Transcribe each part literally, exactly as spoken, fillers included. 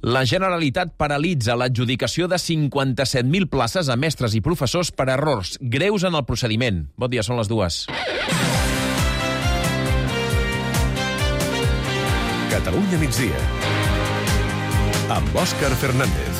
La Generalitat paralitza l'adjudicació de cinquanta-set mil places a mestres i professors per errors greus en el procediment. Bon dia, són les dues. Catalunya migdia, amb Òscar Fernández.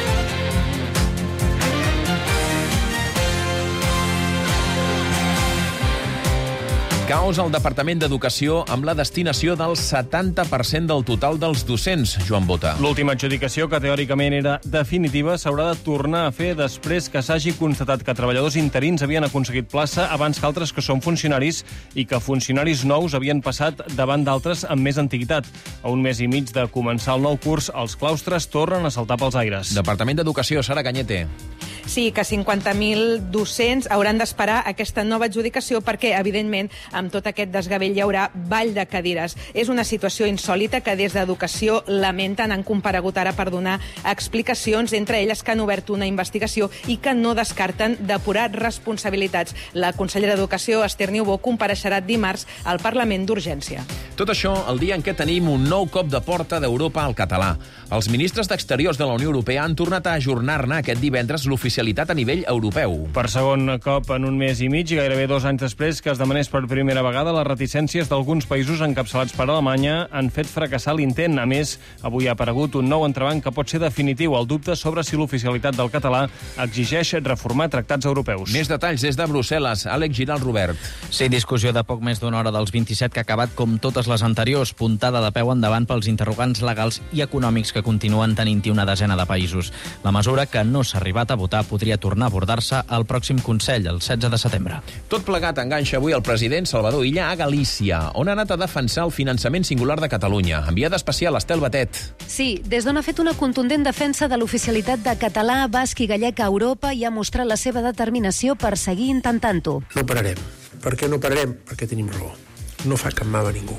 Caos al Departament d'Educació amb la destinació del setanta per cent del total dels docents, Joan Bota. L'última adjudicació, que teòricament era definitiva, s'haurà de tornar a fer després que s'hagi constatat que treballadors interins havien aconseguit plaça abans que altres que són funcionaris i que funcionaris nous havien passat davant d'altres amb més antiguitat. A un mes i mig de començar el nou curs, els claustres tornen a saltar pels aires. Departament d'Educació, Sara Cañete. Sí, que cinquanta mil docents hauran d'esperar aquesta nova adjudicació perquè, evidentment, amb tot aquest desgavell hi haurà ball de cadires. És una situació insòlita que des d'Educació lamenten, han comparegut ara per donar explicacions, entre elles que han obert una investigació i que no descarten depurar responsabilitats. La consellera d'Educació, Esther Niubó, compareixerà dimarts al Parlament d'Urgència. Tot això el dia en què tenim un nou cop de porta d'Europa al català. Els ministres d'Exteriors de la Unió Europea han tornat a ajornar-ne aquest divendres l'oficialitat a nivell europeu. Per segon cop en un mes i mig, gairebé dos anys després que es demanés per primera vegada, les reticències d'alguns països encapçalats per Alemanya han fet fracassar l'intent. A més, avui ha aparegut un nou entrebanc que pot ser definitiu, el dubte sobre si l'oficialitat del català exigeix reformar tractats europeus. Més detalls des de Brussel·les. Àlex Giral, Robert. Sí, discussió de poc més d'una hora dels vint-i-set que ha acabat com totes les anteriors, puntada de peu endavant pels interrogants legals i econòmics que continuen tenint-hi una desena de països. La mesura, que no s'ha arribat a votar, podria tornar a abordar-se al pròxim Consell, el setze de setembre. Tot plegat enganxa avui el president Salvador Illa a Galícia, on ha anat a defensar el finançament singular de Catalunya. Enviada especial, Estel Batet. Sí, des d'on ha fet una contundent defensa de l'oficialitat de català, basc i gallec a Europa i ha mostrat la seva determinació per seguir intentant-ho. No pararem. Per què no pararem? Perquè tenim raó. No fa cap mal a ningú.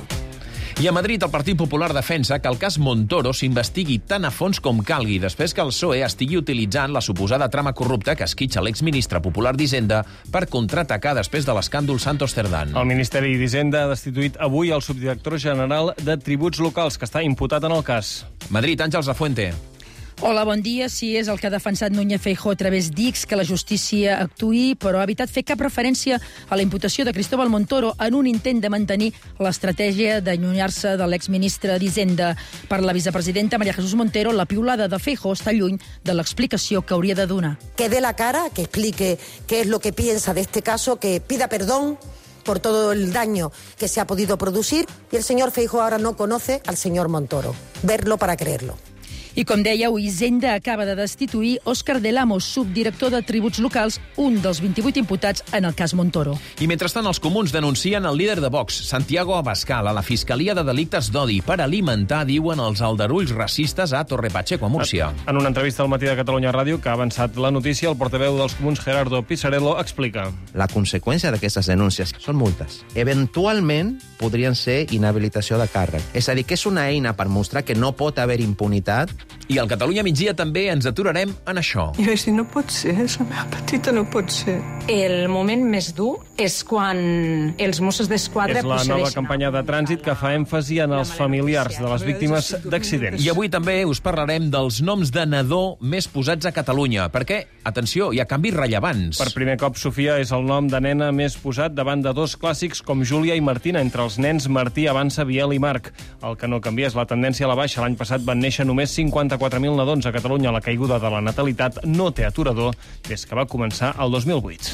I a Madrid el Partit Popular defensa que el cas Montoro s'investigui tan a fons com calgui després que el P S O E estigui utilitzant la suposada trama corrupta que esquitxa l'exministre popular d'Hisenda per contraatacar després de l'escàndol Santos Cerdán. El Ministeri d'Hisenda ha destituït avui el subdirector general de Tributs Locals, que està imputat en el cas. Madrid, Àngels Lafuente. Hola, bon dia. Sí, és el que ha defensat Núñez Feijóo a través d'X, que la justícia actuï, però ha evitat fer cap referència a la imputació de Cristóbal Montoro en un intent de mantenir l'estratègia d'allunyar-se de l'exministre d'Hisenda. Per la vicepresidenta María Jesús Montero, la piulada de Feijóo està lluny de l'explicació que hauria de donar. Que dé la cara, que explique qué es lo que piensa de este caso, que pida perdón por todo el daño que se ha podido producir, y el señor Feijóo ahora no conoce al señor Montoro. Verlo para creerlo. I com dèieu, Hisenda acaba de destituir Òscar Del Amo, subdirector de Tributs Locals, un dels vint-i-vuit imputats en el cas Montoro. I mentrestant, els comuns denuncien el líder de Vox, Santiago Abascal, a la Fiscalia de Delictes d'Odi per alimentar, diuen, els aldarulls racistes a Torre Pacheco, a Múrcia. En una entrevista al Matí de Catalunya Ràdio, que ha avançat la notícia, el portaveu dels comuns, Gerardo Pisarello, explica. La conseqüència d'aquestes denúncies són multes. Eventualment podrien ser inhabilitació de càrrec. És a dir, que és una eina per mostrar que no pot haver impunitat. I al Catalunya migdia també ens aturarem en això. I vaig dir, no pot ser, la meva petita no pot ser. El moment més dur és quan els Mossos d'Esquadra És la nova campanya de trànsit que fa èmfasi en els familiars de les víctimes d'accidents. I avui també us parlarem dels noms de nadó més posats a Catalunya, perquè, atenció, hi ha canvis rellevants. Per primer cop, Sofia és el nom de nena més posat davant de dos clàssics com Júlia i Martina. Entre els nens, Martí avança Biel i Marc. El que no canvia és la tendència a la baixa. L'any passat van néixer només cinquanta-quatre mil nadons a Catalunya. La caiguda de la natalitat no té aturador des que va començar el dos mil vuit.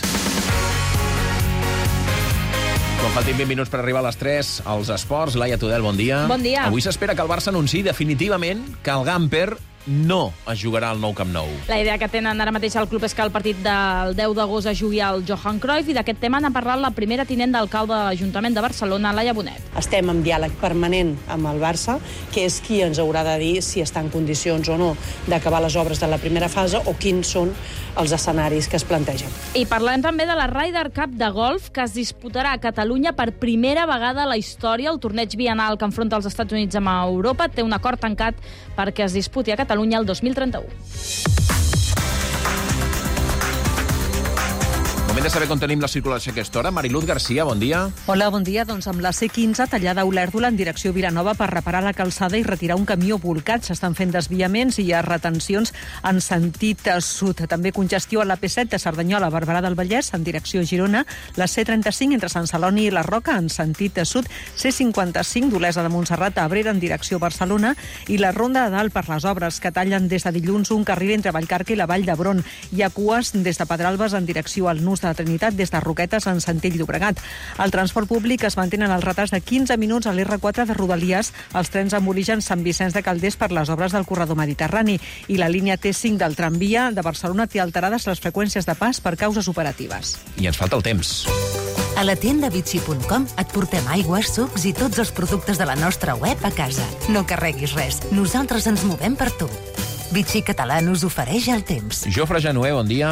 Quan faltin vint minuts per arribar a les tres, als esports, Laia Tudel, bon dia. Bon dia. Avui s'espera que el Barça anunciï definitivament que el Gamper no es jugarà al Nou Camp Nou. La idea que tenen ara mateix al club és que el partit del deu d'agost es jugui al Johan Cruyff, i d'aquest tema n'ha parlat la primera tinent d'alcalde de l'Ajuntament de Barcelona, Laia Bonet. Estem en diàleg permanent amb el Barça, que és qui ens haurà de dir si està en condicions o no d'acabar les obres de la primera fase o quins són els escenaris que es plantegen. I parlem també de la Ryder Cup de golf, que es disputarà a Catalunya per primera vegada a la història. El torneig biennal que enfronta els Estats Units amb Europa té un acord tancat perquè es disputi a Catalunya el dos mil trenta-u. Moment de saber com tenim la circulació a aquesta hora. Mariluz Garcia, bon dia. Hola, bon dia. Doncs amb la C quinze tallada a Olèrdola en direcció Vilanova per reparar la calçada i retirar un camió volcat. S'estan fent desviaments i hi ha retencions en sentit sud. També congestió a la P set de Cerdanyola a Barberà del Vallès en direcció Girona. La C trenta-cinc entre Sant Celoni i la Roca en sentit sud. C cinquanta-cinc d'Olesa de Montserrat a Abrera en direcció Barcelona. I la Ronda de Dalt per les obres que tallen des de dilluns un carril entre Vallcarca i la Vall d'Hebron. Hi ha cues des de Pedralbes en direcció al Nus de la Trinitat des de Roquetes en sentit Llobregat. El transport públic es mantenen els retards de quinze minuts a l'R quatre de Rodalies, els trens amb origen Sant Vicenç de Calders per les obres del corredor mediterrani i la línia T cinc del tramvia de Barcelona té alterades les freqüències de pas per causes operatives. I ens falta el temps. A la tienda Vichy punt com et portem aigües, sucs i tots els productes de la nostra web a casa. No carreguis res, nosaltres ens movem per tu. Vichy Català us ofereix el temps. Jofre Januer, bon dia.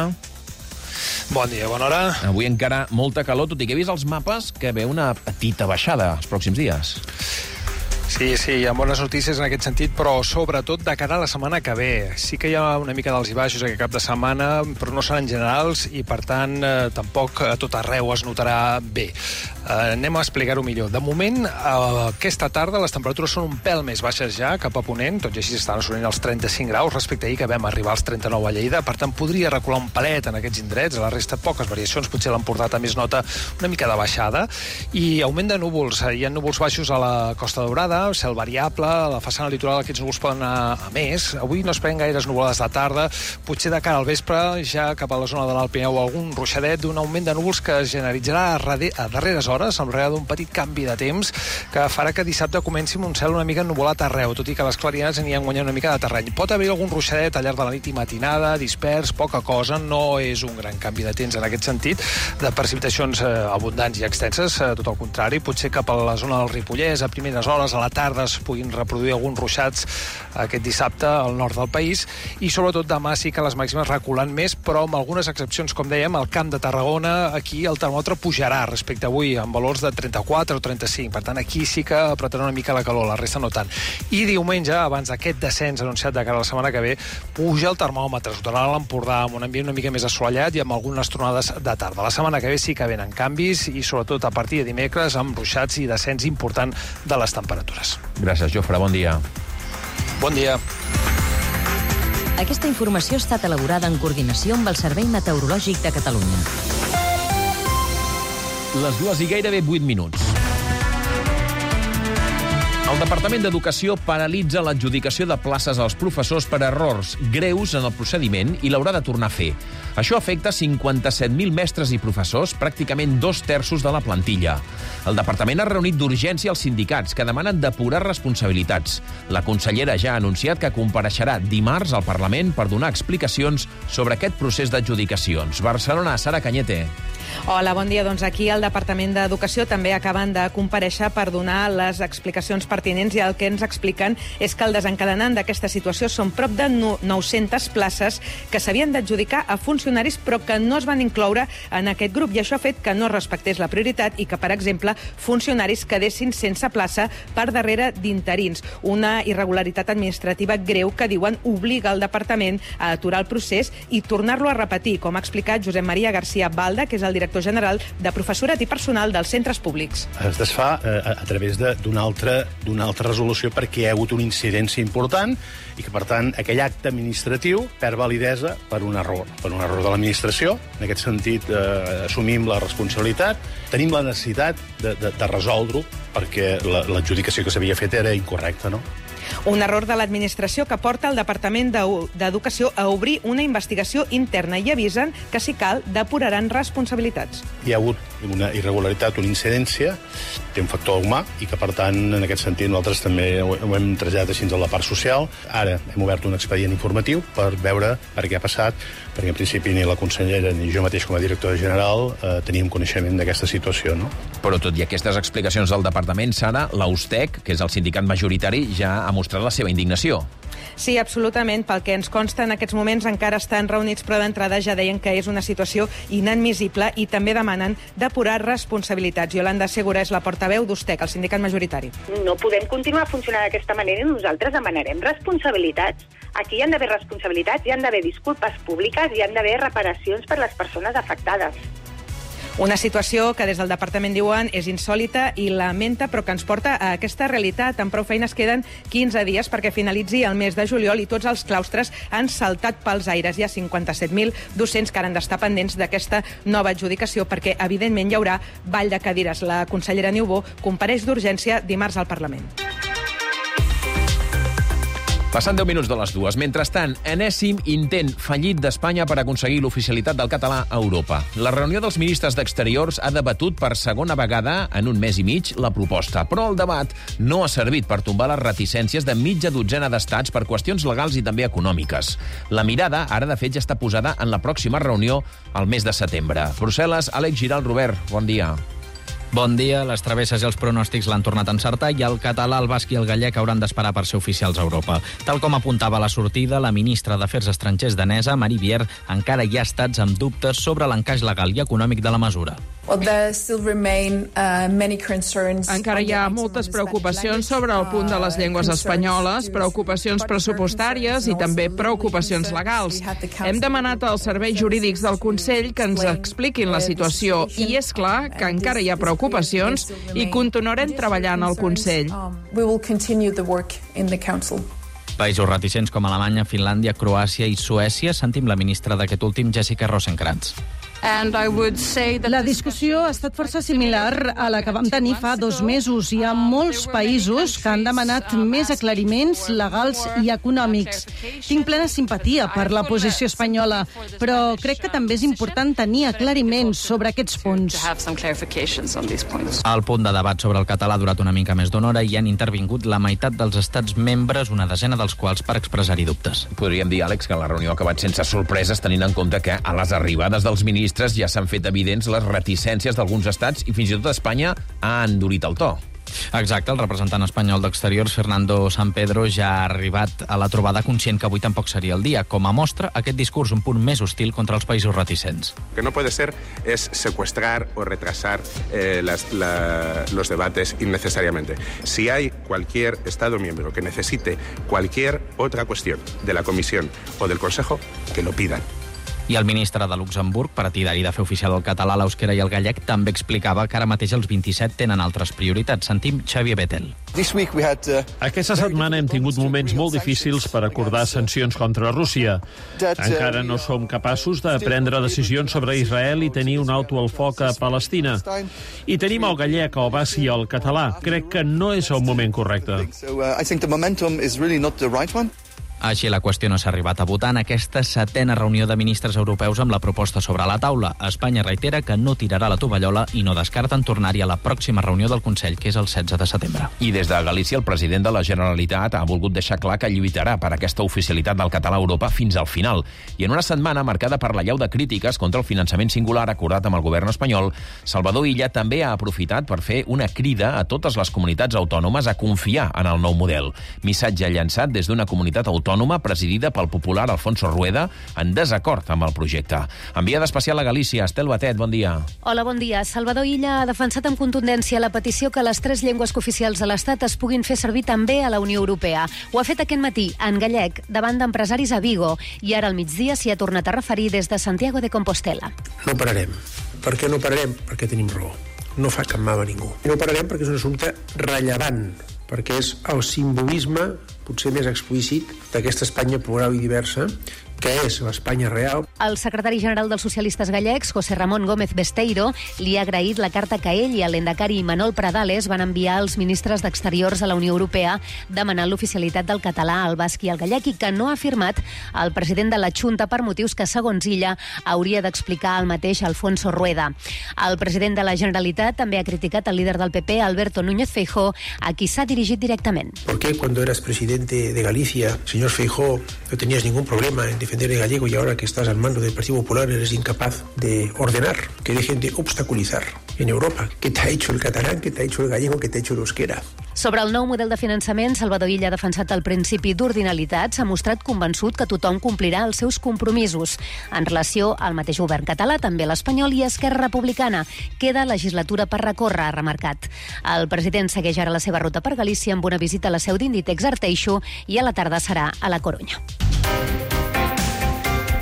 Bon dia, bona hora. Avui encara molta calor, tot i que he vist els mapes que ve una petita baixada els pròxims dies. Sí, sí, hi ha bones notícies en aquest sentit, però sobretot de cara a la setmana que ve. Sí que hi ha una mica d'alts i baixos aquest cap de setmana, però no seran generals i, per tant, eh, tampoc a tot arreu es notarà bé. Eh, anem a explicar-ho millor. De moment, eh, aquesta tarda les temperatures són un pèl més baixes ja, cap a Ponent, tot i així estan assolint els trenta-cinc graus respecte a ahir, que vam arribar als trenta-nou a Lleida. Per tant, podria recular un palet en aquests indrets. A la resta, poques variacions. Potser l'Empordà també es nota una mica de baixada. I augment de núvols. Hi ha núvols baixos a la Costa Daurada, cel variable, a la façana litoral aquests núvols poden anar a més. Avui no esperem gaires nuvolades de tarda, potser de cara al vespre, ja cap a la zona de l'Alt Pirineu, algun ruixadet d'un augment de núvols que es generalitzarà a, a darreres hores, amb darrere d'un petit canvi de temps, que farà que dissabte comenci amb un cel una mica ennuvolat arreu, tot i que les clarianes aniran guanyant una mica de terreny. Pot haver algun ruixadet al llarg de la nit i matinada, dispers, poca cosa, no és un gran canvi de temps en aquest sentit, de precipitacions eh, abundants i extenses, eh, tot el contrari, potser cap a la zona del Ripollès, a primeres hores, a la tarda, es puguin reproduir alguns ruixats aquest dissabte al nord del país i sobretot demà sí que les màximes reculant més, però amb algunes excepcions, com dèiem, al Camp de Tarragona, aquí el termòmetre pujarà respecte a avui, amb valors de trenta-quatre o trenta-cinc, per tant aquí sí que apretarà una mica la calor, la resta no tant. I diumenge, abans d'aquest descens anunciat de cara a la setmana que ve, puja el termòmetre, es tornarà a l'Empordà amb un ambient una mica més assolellat i amb algunes tronades de tarda. La setmana que ve sí que venen canvis i sobretot a partir de dimecres amb ruixats i descens important de les temperatures. Gràcies, Jofre. Bon dia. Bon dia. Aquesta informació ha estat elaborada en coordinació amb el Servei Meteorològic de Catalunya. Les dues i gairebé vuit minuts. El Departament d'Educació paralitza l'adjudicació de places als professors per errors greus en el procediment i l'haurà de tornar a fer. Això afecta cinquanta-set mil mestres i professors, pràcticament dos terços de la plantilla. El departament ha reunit d'urgència els sindicats, que demanen depurar responsabilitats. La consellera ja ha anunciat que compareixerà dimarts al Parlament per donar explicacions sobre aquest procés d'adjudicacions. Barcelona, Sara Cañete. Hola, bon dia. Doncs aquí al Departament d'Educació també acaben de comparèixer per donar les explicacions pertinents i el que ens expliquen és que el desencadenant d'aquesta situació són prop de nou-centes places que s'havien d'adjudicar a funcionaris però que no es van incloure en aquest grup i això ha fet que no respectés la prioritat i que, per exemple, funcionaris quedessin sense plaça per darrere d'interins. Una irregularitat administrativa greu que, diuen, obliga el Departament a aturar el procés i tornar-lo a repetir, com ha explicat Josep Maria García Balda, que és el director general de Professorat i Personal dels Centres Públics. Es desfà eh, a través d'una altra, d'una altra resolució perquè hi ha hagut una incidència important i que, per tant, aquell acte administratiu perd validesa per un error, per un error de l'administració. En aquest sentit, eh, assumim la responsabilitat. Tenim la necessitat de, de, de resoldre-ho perquè l'adjudicació que s'havia fet era incorrecta, no? Un error de l'administració que porta el Departament d'Educació a obrir una investigació interna i avisen que, si cal, depuraran responsabilitats. Hi ha hagut una irregularitat, una incidència, té un factor humà i que, per tant, en aquest sentit, nosaltres també ho hem traslladat així a la part social. Ara hem obert un expedient informatiu per veure per què ha passat, perquè en principi ni la consellera ni jo mateix com a director general eh, teníem coneixement d'aquesta situació, no? Però tot i aquestes explicacions del departament, Sara, l'A U S T E C, que és el sindicat majoritari, ja ha mostrat la seva indignació. Sí, absolutament. Pel que ens consta, en aquests moments encara estan reunits, però d'entrada ja deien que és una situació inadmissible i també demanen depurar responsabilitats. Yolanda Segura és la portaveu d'U S T E C, el sindicat majoritari. No podem continuar funcionant d'aquesta manera i nosaltres demanarem responsabilitats. Aquí hi han d'haver responsabilitats, hi han d'haver disculpes públiques, hi han d'haver reparacions per les persones afectades. Una situació que des del departament diuen és insòlita i lamenta, però que ens porta a aquesta realitat. Amb prou feines queden quinze dies perquè finalitzi el mes de juliol i tots els claustres han saltat pels aires. Hi ha cinquanta-set mil docents que han d'estar pendents d'aquesta nova adjudicació perquè, evidentment, hi haurà ball de cadires. La consellera Niubó compareix d'urgència dimarts al Parlament. Passant deu minuts de les dues. Mentrestant, enèsim intent fallit d'Espanya per aconseguir l'oficialitat del català a Europa. La reunió dels ministres d'Exteriors ha debatut per segona vegada en un mes i mig la proposta, però el debat no ha servit per tombar les reticències de mitja dotzena d'estats per qüestions legals i també econòmiques. La mirada, ara de fet, ja està posada en la pròxima reunió al mes de setembre. Brussel·les, Àlex Giral, Robert, bon dia. Bon dia. Les travesses i els pronòstics l'han tornat a encertar i el català, el basc i el gallec hauran d'esperar per ser oficials a Europa. Tal com apuntava a la sortida, la ministra d'Afers Estrangers danesa, Marie Bjerre, encara hi ha estats amb dubtes sobre l'encaix legal i econòmic de la mesura. Encara hi ha moltes preocupacions sobre el punt de les llengües espanyoles, preocupacions pressupostàries i també preocupacions legals. Hem demanat als serveis jurídics del Consell que ens expliquin la situació i és clar que encara hi ha preocupacions i continuarem treballant al Consell. Països reticents com Alemanya, Finlàndia, Croàcia i Suècia. Sentim la ministra d'aquest últim, Jessica Rosenkranz. La discussió ha estat força similar a la que vam tenir fa dos mesos. Hi ha molts països que han demanat més aclariments legals i econòmics. Tinc plena simpatia per la posició espanyola, però crec que també és important tenir aclariments sobre aquests punts. El punt de debat sobre el català ha durat una mica més d'una hora i han intervingut la meitat dels estats membres, una desena dels quals per expressar-hi dubtes. Podríem dir, Àlex, que la reunió ha acabat sense sorpreses, tenint en compte que a les arribades dels ministres ja s'han fet evidents les reticències d'alguns estats i fins i tot Espanya ha endurit el to. Exacte, el representant espanyol d'Exteriors, Fernando San Pedro, ja ha arribat a la trobada conscient que avui tampoc seria el dia. Com a mostra, aquest discurs un punt més hostil contra els països reticents. Lo que no puede ser es secuestrar o retrasar eh, las, la, los debates innecesariamente. Si hay cualquier Estado miembro que necesite cualquier otra cuestión de la Comisión o del Consejo, que lo pidan. I el ministre de Luxemburg, partidari de fer oficial el català, l'euskera i el gallec, també explicava que ara mateix els vint-i-set tenen altres prioritats. Sentim Xavier Bettel. Aquesta setmana hem tingut moments molt difícils per acordar sancions contra Rússia. Encara no som capaços de prendre decisions sobre Israel i tenir un alto al foc a Palestina. I tenim el gallec, el basc i el català. Crec que no és el moment correcte. Així, la qüestió no s'ha arribat a votar en aquesta setena reunió de ministres europeus amb la proposta sobre la taula. Espanya reitera que no tirarà la tovallola i no descarten tornar-hi a la pròxima reunió del Consell, que és el setze de setembre. I des de Galícia, el president de la Generalitat ha volgut deixar clar que lluitarà per aquesta oficialitat del català a Europa fins al final. I en una setmana marcada per la llau de crítiques contra el finançament singular acordat amb el govern espanyol, Salvador Illa també ha aprofitat per fer una crida a totes les comunitats autònomes a confiar en el nou model. Missatge llançat des d'una comunitat autònoma autònoma presidida pel popular Alfonso Rueda en desacord amb el projecte. Enviada especial a Galícia, Estel Batet, bon dia. Hola, bon dia. Salvador Illa ha defensat amb contundència la petició que les tres llengües cooficials de l'Estat es puguin fer servir també a la Unió Europea. Ho ha fet aquest matí, en gallec, davant d'empresaris a Vigo, i ara al migdia s'hi ha tornat a referir des de Santiago de Compostela. No pararem. Per què no pararem? Perquè tenim raó. No fa cap mal a ningú. No pararem perquè és un assumpte rellevant, perquè és el simbolisme potser més explícit d'aquesta Espanya plural i diversa, que és l'Espanya real. El secretari general dels socialistes gallecs, José Ramón Gómez Besteiro, li ha agraït la carta que ell i el lehendakari Manol Pradales van enviar als ministres d'Exteriors a la Unió Europea demanant l'oficialitat del català, el basc i el gallec, i que no ha firmat el president de la Junta per motius que, segons Illa, hauria d'explicar el mateix Alfonso Rueda. El president de la Generalitat també ha criticat el líder del P P, Alberto Núñez Feijóo, a qui s'ha dirigit directament. ¿Por qué cuando eras presidente de Galicia, señor Feijóo, no tenías ningún problema en defender el gallego y ahora que estás al mando del Partido Popular eres incapaz de ordenar, que dejen de obstaculizar en Europa? ¿Qué te ha hecho el catalán? ¿Qué te ha hecho el gallego? ¿Qué te ha hecho el euskera? Sobre el nou model de finançament, Salvador Illa ha defensat el principi d'ordinalitat, s'ha mostrat convençut que tothom complirà els seus compromisos. En relació al mateix govern català, també l'espanyol i Esquerra Republicana. Queda legislatura per recórrer, ha remarcat. El president segueix ara la seva ruta per Galícia amb una visita a la seu d'Inditex Arteixo i a la tarda serà a la Corunya.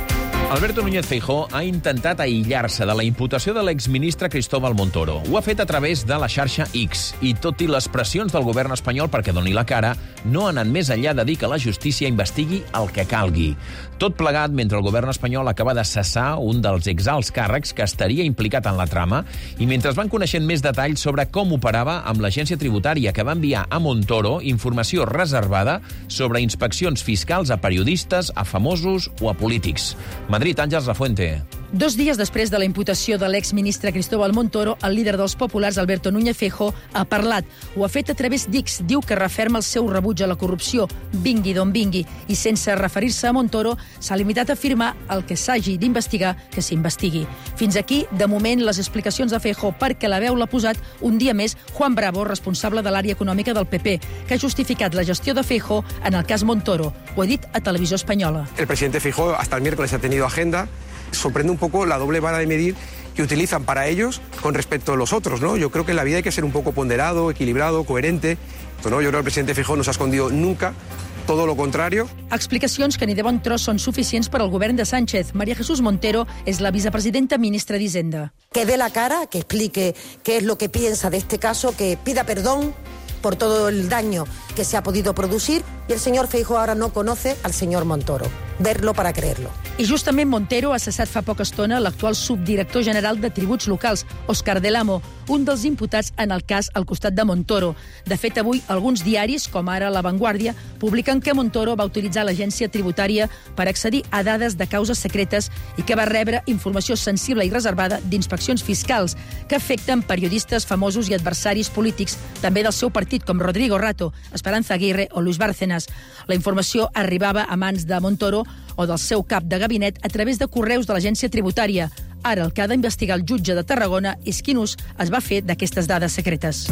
Alberto Núñez Feijóo ha intentat aïllar-se de la imputació de l'exministre Cristóbal Montoro. Ho ha fet a través de la xarxa X i, tot i les pressions del govern espanyol perquè doni la cara, no ha anat més enllà de dir que la justícia investigui el que calgui. Tot plegat mentre el govern espanyol acaba de cessar un dels exalts càrrecs que estaria implicat en la trama i mentre es van coneixent més detalls sobre com operava amb l'agència tributària que va enviar a Montoro informació reservada sobre inspeccions fiscals a periodistes, a famosos o a polítics. Madrid, Àngels Lafuente. Dos dies després de la imputació de l'exministre Cristóbal Montoro, el líder dels populars, Alberto Núñez Feijóo, ha parlat. Ho ha fet a través d'X. Diu que referma el seu rebuig a la corrupció, vingui d'on vingui, i sense referir-se a Montoro, s'ha limitat a afirmar el que s'hagi d'investigar, que s'investigui. Fins aquí, de moment, les explicacions de Feijóo, perquè la veu l'ha posat un dia més Juan Bravo, responsable de l'àrea econòmica del P P, que ha justificat la gestió de Feijóo en el cas Montoro. Ho ha dit a Televisió Espanyola. El presidente Feijóo hasta el miércoles ha tenido agenda. Sorprende un poco la doble vara de medir que utilizan para ellos con respecto a los otros, ¿no? Yo creo que en la vida hay que ser un poco ponderado, equilibrado, coherente. ¿no? Yo creo que el presidente Feijóo no se ha escondido nunca, todo lo contrario. Explicacions que ni de bon tros són suficients per al govern de Sánchez. María Jesús Montero és la vicepresidenta ministra d'Hisenda. Que dé la cara, que explique qué es lo que piensa de este caso, que pida perdón por todo el daño que se ha podido producir, y el señor Feijóo ahora no conoce al señor Montoro. Verlo para creerlo. I justament Montero ha cessat fa poca estona l'actual subdirector general de tributs locals, Óscar Del Amo, un dels imputats en el cas al costat de Montoro. De fet, avui alguns diaris, com ara La Vanguardia, publiquen que Montoro va utilitzar l'agència tributària per accedir a dades de causes secretes i que va rebre informació sensible i reservada d'inspeccions fiscals que afecten periodistes famosos i adversaris polítics, també del seu partit, com Rodrigo Rato, Esperanza Aguirre o Luis Bárcenas. La informació arribava a mans de Montoro o del seu cap de gabinet a través de correus de l'agència tributària. Ara el que ha d'investigar el jutge de Tarragona és quin ús es va fer d'aquestes dades secretes.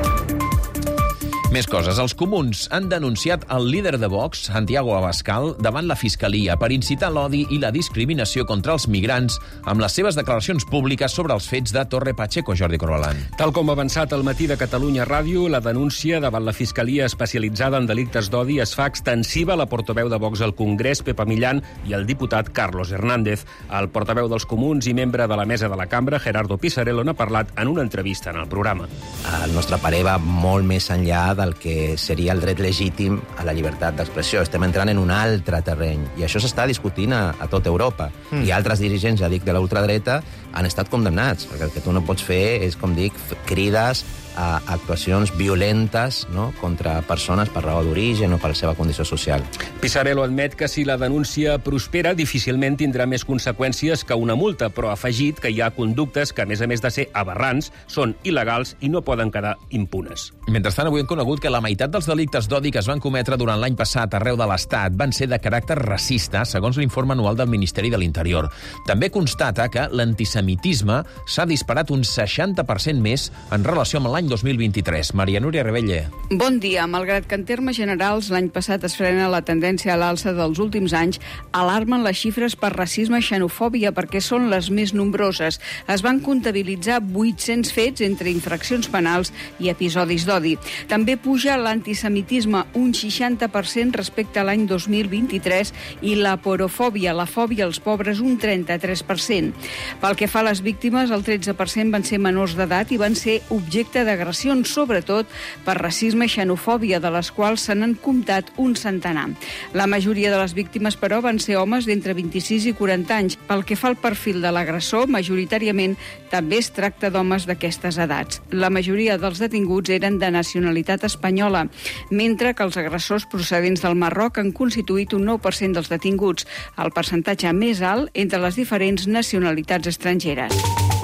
Més coses. Els comuns han denunciat el líder de Vox, Santiago Abascal, davant la Fiscalia per incitar l'odi i la discriminació contra els migrants amb les seves declaracions públiques sobre els fets de Torre Pacheco, Jordi Corbalán. Tal com ha avançat al matí de Catalunya Ràdio, la denúncia davant la Fiscalia especialitzada en delictes d'odi es fa extensiva a la portaveu de Vox al Congrés, Pepa Millán, i al diputat Carlos Hernández. El portaveu dels comuns i membre de la mesa de la cambra, Gerardo Pisarello, n'ha parlat en una entrevista en el programa. El nostre parer va molt més enllà del que seria el dret legítim a la llibertat d'expressió. Estem entrant en un altre terreny i això s'està discutint a, a tota Europa. Mm. I altres dirigents, ja dic, de la ultradreta han estat condemnats, perquè el que tu no pots fer és, com dic, crides a actuacions violentes, no?, contra persones per raó d'origen o per la seva condició social. Pisarello admet que si la denúncia prospera, difícilment tindrà més conseqüències que una multa, però ha afegit que hi ha conductes que, a més a més de ser aberrants, són il·legals i no poden quedar impunes. Mentrestant, avui hem conegut que la meitat dels delictes d'odi que es van cometre durant l'any passat arreu de l'Estat van ser de caràcter racista, segons l'informe anual del Ministeri de l'Interior. També constata que l'antisemitisme s'ha disparat un seixanta per cent més en relació amb l'any dos mil vint-i-tres. Maria Núria Rebelle. Bon dia. Malgrat que en termes generals l'any passat es frena la tendència a l'alça dels últims anys, alarmen les xifres per racisme i xenofòbia perquè són les més nombroses. Es van comptabilitzar vuit-cents fets entre infraccions penals i episodis d'odi. També puja l'antisemitisme un seixanta per cent respecte a l'any dos mil vint-i-tres i la porofòbia, la fòbia als pobres, un trenta-tres per cent. Pel que fa a les víctimes, el tretze per cent van ser menors d'edat i van ser objecte de agressions, sobretot per racisme i xenofòbia, de les quals se n'han comptat un centenar. La majoria de les víctimes, però, van ser homes d'entre vint-i-sis i quaranta anys. Pel que fa al perfil de l'agressor, majoritàriament també es tracta d'homes d'aquestes edats. La majoria dels detinguts eren de nacionalitat espanyola, mentre que els agressors procedents del Marroc han constituït un nou per cent dels detinguts, el percentatge més alt entre les diferents nacionalitats estrangeres.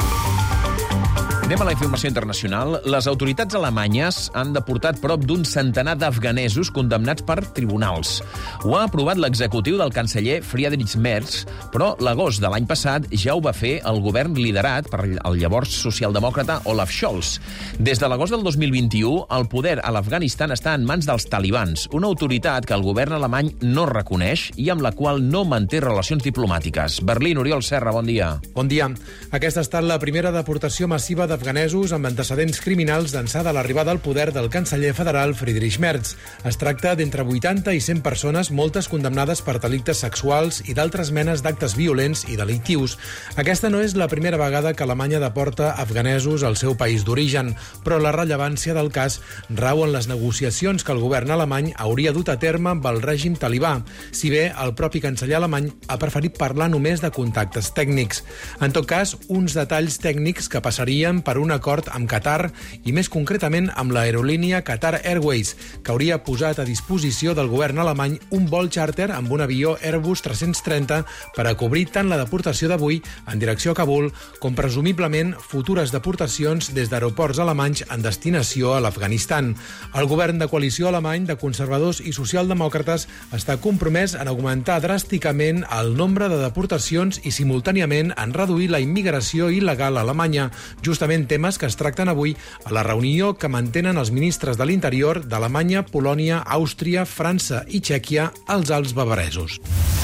Anem a la informació internacional. Les autoritats alemanyes han deportat prop d'un centenar d'afganesos condemnats per tribunals. Ho ha aprovat l'executiu del canceller Friedrich Merz, però l'agost de l'any passat ja ho va fer el govern liderat per el llavors socialdemòcrata Olaf Scholz. Des de l'agost del dos mil vint-i-u, el poder a l'Afganistan està en mans dels talibans, una autoritat que el govern alemany no reconeix i amb la qual no manté relacions diplomàtiques. Berlín, Oriol Serra, bon dia. Bon dia. Aquesta ha estat la primera deportació massiva de afganesos amb antecedents criminals d'ençà de l'arribada al poder del canceller federal Friedrich Merz. Es tracta d'entre vuitanta i cent persones, moltes condemnades per delictes sexuals i d'altres menes d'actes violents i delictius. Aquesta no és la primera vegada que Alemanya deporta afganesos al seu país d'origen, però la rellevància del cas rau en les negociacions que el govern alemany hauria dut a terme amb el règim talibà, si bé el propi canceller alemany ha preferit parlar només de contactes tècnics. En tot cas, uns detalls tècnics que passarien per un acord amb Qatar i més concretament amb l'aerolínia Qatar Airways, que hauria posat a disposició del govern alemany un vol xàrter amb un avió Airbus tres-cents trenta per a cobrir tant la deportació d'avui en direcció a Kabul com presumiblement futures deportacions des d'aeroports alemanys en destinació a l'Afganistan. El govern de coalició alemany de conservadors i socialdemòcrates està compromès en augmentar dràsticament el nombre de deportacions i simultàniament en reduir la immigració il·legal a Alemanya, justament temes que es tracten avui a la reunió que mantenen els ministres de l'Interior d'Alemanya, Polònia, Àustria, França i Txèquia als Alps bavaresos.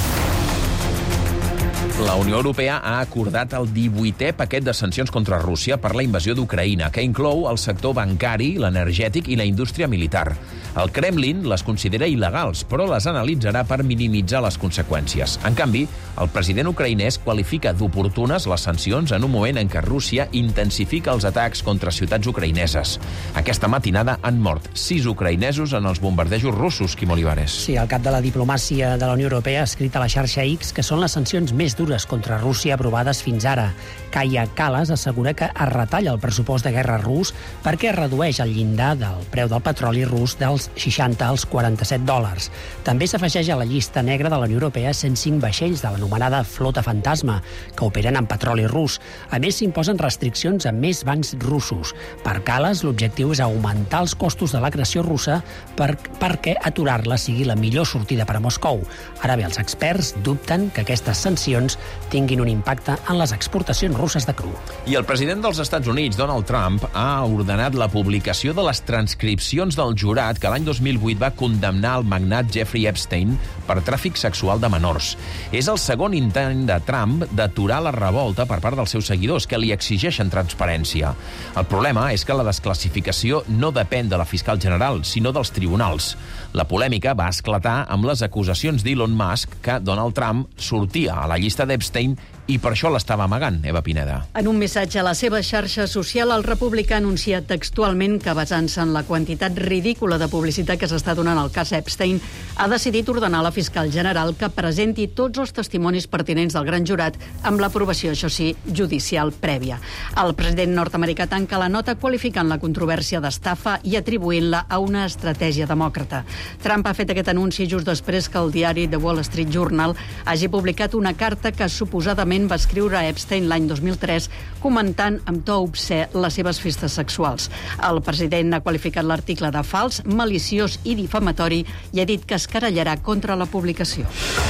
La Unió Europea ha acordat el divuitè paquet de sancions contra Rússia per la invasió d'Ucraïna, que inclou el sector bancari, l'energètic i la indústria militar. El Kremlin les considera il·legals, però les analitzarà per minimitzar les conseqüències. En canvi, el president ucraïnès qualifica d'oportunes les sancions en un moment en què Rússia intensifica els atacs contra ciutats ucraïneses. Aquesta matinada han mort sis ucraïnesos en els bombardejos russos, Quim Olivares. Sí, el cap de la diplomàcia de la Unió Europea ha escrit a la xarxa X que són les sancions més dures contra Rússia aprovades fins ara. Kaja Kallas assegura que es retalla el pressupost de guerra rus perquè es redueix el llindar del preu del petroli rus dels seixanta als quaranta-set dòlars. També s'afegeix a la llista negra de la Unió Europea cent cinc vaixells de l'anomenada flota fantasma, que operen amb petroli rus. A més, s'imposen restriccions a més bancs russos. Per Kallas, l'objectiu és augmentar els costos de l'agressió russa per, perquè aturar-la sigui la millor sortida per a Moscou. Ara bé, els experts dubten que aquestes sancions tinguin un impacte en les exportacions russes de cru. I el president dels Estats Units, Donald Trump, ha ordenat la publicació de les transcripcions del jurat que l'any dos mil vuit va condemnar el magnat Jeffrey Epstein per tràfic sexual de menors. És el segon intent de Trump d'aturar la revolta per part dels seus seguidors, que li exigeixen transparència. El problema és que la desclassificació no depèn de la fiscal general, sinó dels tribunals. La polèmica va esclatar amb les acusacions d'Elon Musk que Donald Trump sortia a la llista d'Epstein i per això l'estava amagant, Eva Pineda. En un missatge a la seva xarxa social, el republicà ha anunciat textualment que, basant-se en la quantitat ridícula de publicitat que s'està donant al cas Epstein, ha decidit ordenar a la fiscal general que presenti tots els testimonis pertinents del gran jurat amb l'aprovació, això sí, judicial prèvia. El president nord-americà tanca la nota qualificant la controvèrsia d'estafa i atribuint-la a una estratègia demòcrata. Trump ha fet aquest anunci just després que el diari The Wall Street Journal hagi publicat una carta que suposadament va escriure a Epstein l'any dos mil tres comentant amb to obscè les seves festes sexuals. El president ha qualificat l'article de fals, maliciós i difamatori i ha dit que es querellarà contra la publicació.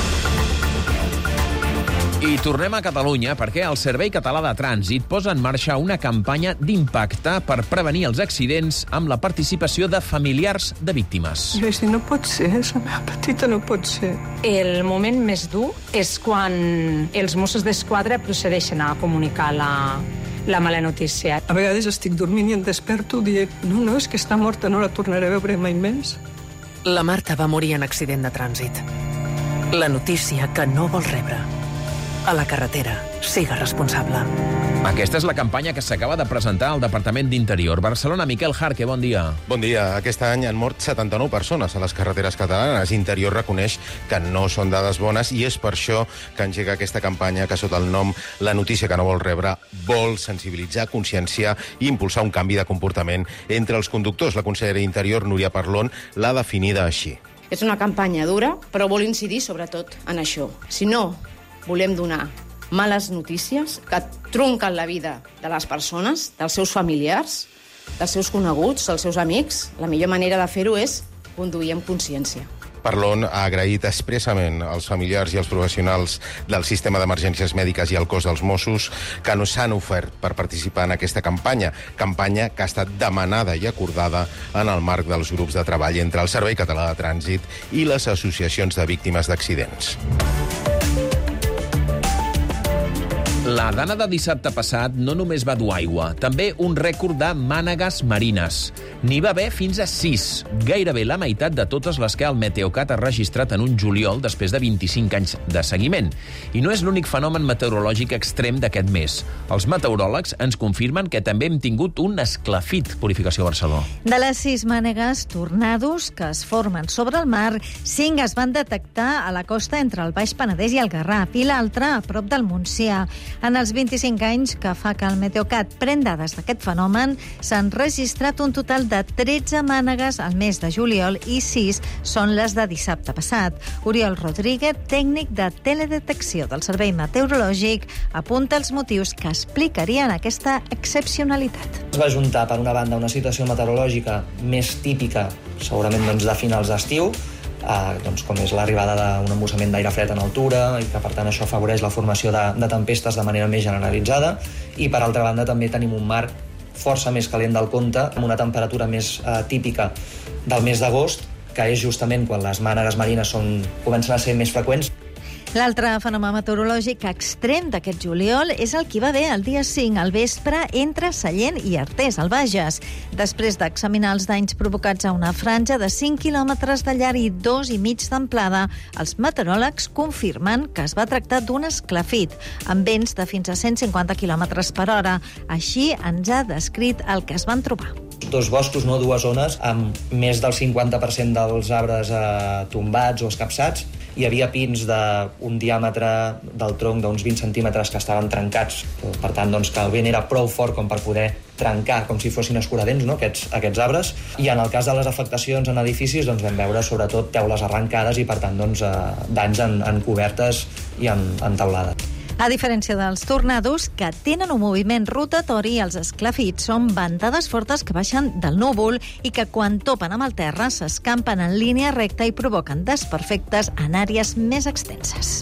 I tornem a Catalunya perquè el Servei Català de Trànsit posa en marxa una campanya d'impacte per prevenir els accidents amb la participació de familiars de víctimes. I vaig dir, no pot ser, la meva petita no pot ser. El moment més dur és quan els Mossos d'Esquadra procedeixen a comunicar la, la mala notícia. A vegades estic dormint i em desperto dient, no, no, és que està morta, no la tornaré a veure mai més. La Marta va morir en accident de trànsit. La notícia que no vol rebre. A la carretera, siga responsable. Aquesta és la campanya que s'acaba de presentar al Departament d'Interior. Barcelona, Miquel Jarque, bon dia. Bon dia. Aquest any han mort setanta-nou persones a les carreteres catalanes. Interior reconeix que no són dades bones i és per això que engega aquesta campanya que sota el nom La notícia que no vol rebre vol sensibilitzar, conscienciar i impulsar un canvi de comportament entre els conductors. La consellera d'Interior, Núria Parlon, l'ha definida així. És una campanya dura, però vol incidir sobretot en això. Si no volem donar males notícies que trunquen la vida de les persones, dels seus familiars, dels seus coneguts, dels seus amics, la millor manera de fer-ho és conduir amb consciència. Parlon ha agraït expressament als familiars i als professionals del sistema d'emergències mèdiques i al cos dels Mossos que no s'han ofert per participar en aquesta campanya, campanya que ha estat demanada i acordada en el marc dels grups de treball entre el Servei Català de Trànsit i les associacions de víctimes d'accidents. La dana de dissabte passat no només va dur aigua, també un rècord de mànegues marines. N'hi va haver fins a sis, gairebé la meitat de totes les que el Meteocat ha registrat en un juliol després de vint-i-cinc anys de seguiment. I no és l'únic fenomen meteorològic extrem d'aquest mes. Els meteoròlegs ens confirmen que també hem tingut un esclafit, Purificació Barceló. De les sis mànegues tornados que es formen sobre el mar, cinc es van detectar a la costa entre el Baix Penedès i el Garraf i l'altra a prop del Montsià. En els vint-i-cinc anys que fa que el Meteocat pren dades d'aquest fenomen, s'han registrat un total de tretze mànegues al mes de juliol i sis són les de dissabte passat. Oriol Rodríguez, tècnic de teledetecció del Servei Meteorològic, apunta els motius que explicarien aquesta excepcionalitat. Es va juntar, per una banda, una situació meteorològica més típica, segurament doncs, de finals d'estiu, eh, doncs, com és l'arribada d'un embussament d'aire fred en altura, i que per tant això afavoreix la formació de, de tempestes de manera més generalitzada, i per altra banda també tenim un mar força més calent del compte, amb una temperatura més eh, típica del mes d'agost, que és justament quan les mànegues marines són, comencen a ser més freqüents. L'altre fenomen meteorològic extrem d'aquest juliol és el que hi va haver el dia cinc al vespre entre Sallent i Artés, al Bages. Després d'examinar els danys provocats a una franja de cinc quilòmetres de llarg i dos i mig d'amplada, els meteoròlegs confirmen que es va tractar d'un esclafit, amb vents de fins a cent cinquanta quilòmetres per hora. Així ens ha descrit el que es van trobar. Dos boscos, no dues zones, amb més del cinquanta per cent dels arbres eh, tombats o escapçats. Hi havia pins d'un diàmetre del tronc d'uns vint centímetres que estaven trencats. Per tant, doncs, que el vent era prou fort com per poder trencar, com si fossin escuradents, no? aquests, aquests arbres. I en el cas de les afectacions en edificis, doncs, vam veure sobretot teules arrencades i, per tant, doncs, eh, danys en, en cobertes i en, en teulades. A diferència dels tornados, que tenen un moviment rotatori, els esclafits són ventades fortes que baixen del núvol i que, quan topen amb el terra, s'escampen en línia recta i provoquen desperfectes en àrees més extenses.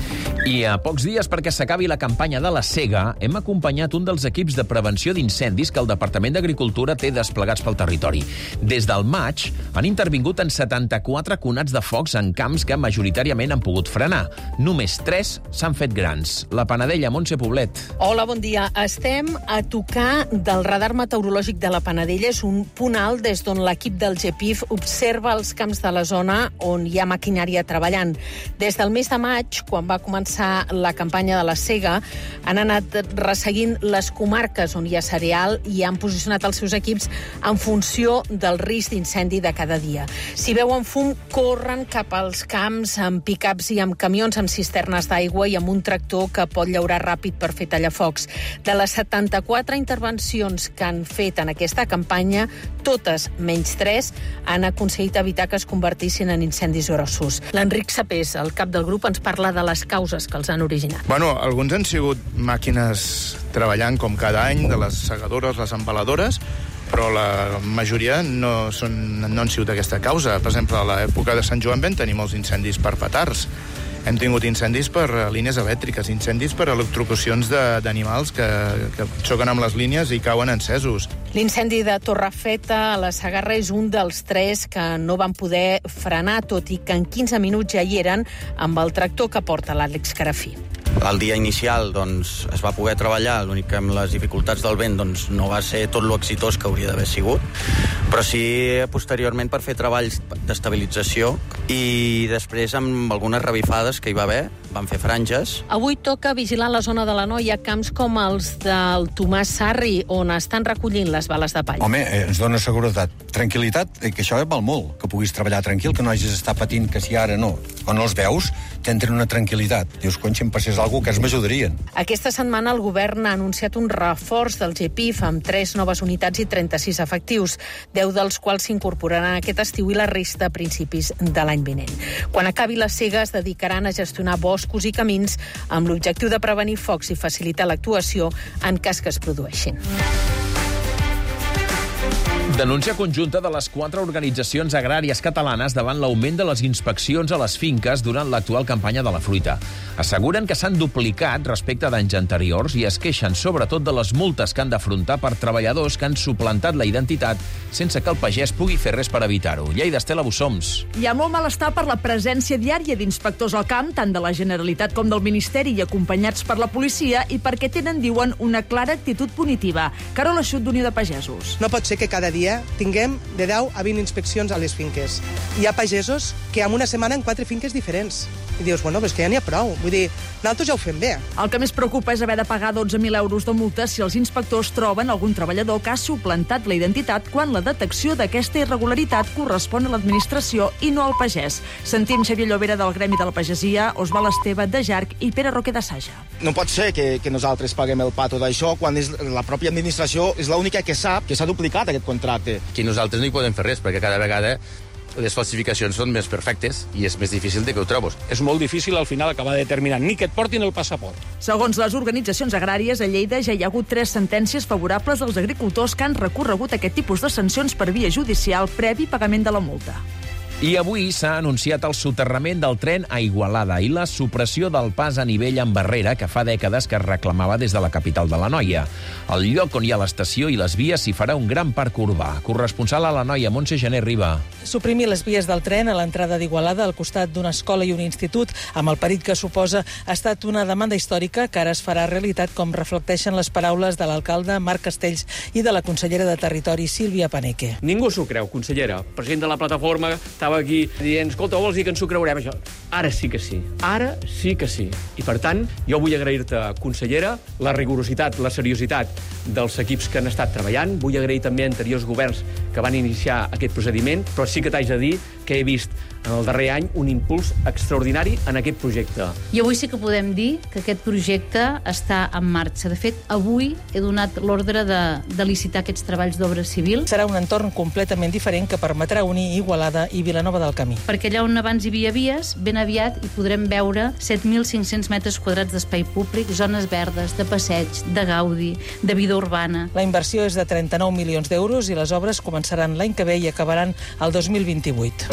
I a pocs dies perquè s'acabi la campanya de la sega, hem acompanyat un dels equips de prevenció d'incendis que el Departament d'Agricultura té desplegats pel territori. Des del maig han intervingut en setanta-quatre conats de focs en camps que majoritàriament han pogut frenar. Només tres s'han fet grans. La Panadella, Montse Poblet. Hola, bon dia. Estem a tocar del radar meteorològic de la Panadella. És un punt alt des d'on l'equip del G P I F observa els camps de la zona on hi ha maquinària treballant. Des del mes de maig, quan va començar la campanya de la sega, han anat resseguint les comarques on hi ha cereal i han posicionat els seus equips en funció del risc d'incendi de cada dia. Si veuen fum, corren cap als camps amb pick-ups i amb camions amb cisternes d'aigua i amb un tractor que pot llaurar ràpid per fer tallafocs. De les setanta-quatre intervencions que han fet en aquesta campanya, totes, menys tres, han aconseguit evitar que es convertissin en incendis grossos. L'Enric Sapés, el cap del grup, ens parla de les causes que els han originat. Bueno, alguns han sigut màquines treballant com cada any, de les segadores, les embaladores, però la majoria no, són, no han sigut aquesta causa. Per exemple, a l'època de Sant Joan vam tenir molts incendis per petards. Hem tingut incendis per línies elèctriques, incendis per electrocucions d'animals que, que xoquen amb les línies i cauen encesos. L'incendi de Torrefeta a la Segarra és un dels tres que no van poder frenar, tot i que en quinze minuts ja hi eren amb el tractor que porta l'Àlex Carafí. El dia inicial doncs, es va poder treballar, l'únic que amb les dificultats del vent doncs, no va ser tot lo exitós que hauria d'haver sigut, però sí posteriorment per fer treballs d'estabilització i després amb algunes revifades que hi va haver, van fer franges. Avui toca vigilar la zona de la Noia camps com els del Tomàs Sarri, on estan recollint les bales de palla. Home, eh, ens dona seguretat, tranquil·litat, eh, que això val molt, que puguis treballar tranquil, que no hagis d'estar patint que si ara no. Quan els veus, t'entren una tranquil·litat. Dius, conxa, em passés alguna cosa que es m'ajudarien. Aquesta setmana el govern ha anunciat un reforç del G P I F amb tres noves unitats i trenta-sis efectius, deu dels quals s'incorporaran aquest estiu i la resta a principis de l'any vinent. Quan acabi la sega es dedicaran a gestionar boscos i camins amb l'objectiu de prevenir focs i facilitar l'actuació en cas que es produeixin. Denúncia conjunta de les quatre organitzacions agràries catalanes davant l'augment de les inspeccions a les finques durant l'actual campanya de la fruita. Asseguren que s'han duplicat respecte d'anys anteriors i es queixen sobretot de les multes que han d'afrontar per treballadors que han suplantat la identitat sense que el pagès pugui fer res per evitar-ho. Lleida, Estela Bussoms. Hi ha molt malestar per la presència diària d'inspectors al camp, tant de la Generalitat com del Ministeri, i acompanyats per la policia, i perquè tenen, diuen, una clara actitud punitiva. Carol Eixut, d'Unió de Pagesos. No pot ser que cada dia tinguem de deu a vint inspeccions a les finques. Hi ha pagesos que en una setmana en quatre finques diferents. I dius, bueno, però és que ja n'hi ha prou. Vull dir, nosaltres ja ho fem bé. El que més preocupa és haver de pagar dotze mil euros de multa si els inspectors troben algun treballador que ha suplantat la identitat quan la detecció d'aquesta irregularitat correspon a l'administració i no al pagès. Sentim Xavier Llobera del Gremi de la Pagesia, Osval Esteve de Jarc i Pere Roque de Saja. No pot ser que, que nosaltres paguem el pato d'això quan és la pròpia administració és l'única que sap que s'ha duplicat aquest contracte. Aquí nosaltres no hi podem fer res, perquè cada vegada les falsificacions són més perfectes i és més difícil de que ho trobis. És molt difícil al final acabar determinant ni que et portin el passaport. Segons les organitzacions agràries, a Lleida ja hi ha hagut tres sentències favorables als agricultors que han recorregut aquest tipus de sancions per via judicial previ pagament de la multa. I avui s'ha anunciat el soterrament del tren a Igualada i la supressió del pas a nivell amb barrera que fa dècades que es reclamava des de la capital de l'Anoia. Al lloc on hi ha l'estació i les vies s'hi farà un gran parc urbà. Corresponsal a l'Anoia, Montse Gené Riba. Suprimir les vies del tren a l'entrada d'Igualada al costat d'una escola i un institut, amb el perill que suposa, ha estat una demanda històrica que ara es farà realitat, com reflecteixen les paraules de l'alcalde Marc Castells i de la consellera de Territori, Sílvia Paneque. Ningú s'ho creu, consellera. El president de la plataforma estava aquí dient, escolta, vols dir que ens ho creurem, això? Ara sí que sí. Ara sí que sí. I, per tant, jo vull agrair-te, consellera, la rigorositat, la seriositat dels equips que han estat treballant. Vull agrair també a anteriors governs que van iniciar aquest procediment, però sí que t'haig de dir que he vist en el darrer any un impuls extraordinari en aquest projecte. I avui sí que podem dir que aquest projecte està en marxa. De fet, avui he donat l'ordre de, de licitar aquests treballs d'obra civil. Serà un entorn completament diferent que permetrà unir Igualada i Vilanova del Camí. Perquè allà on abans hi havia vies, ben aviat hi podrem veure set mil cinc-cents metres quadrats d'espai públic, zones verdes, de passeig, de gaudi, de vida urbana. La inversió és de trenta-nou milions d'euros i les obres començaran l'any que ve i acabaran el dos mil vint-i-vuit.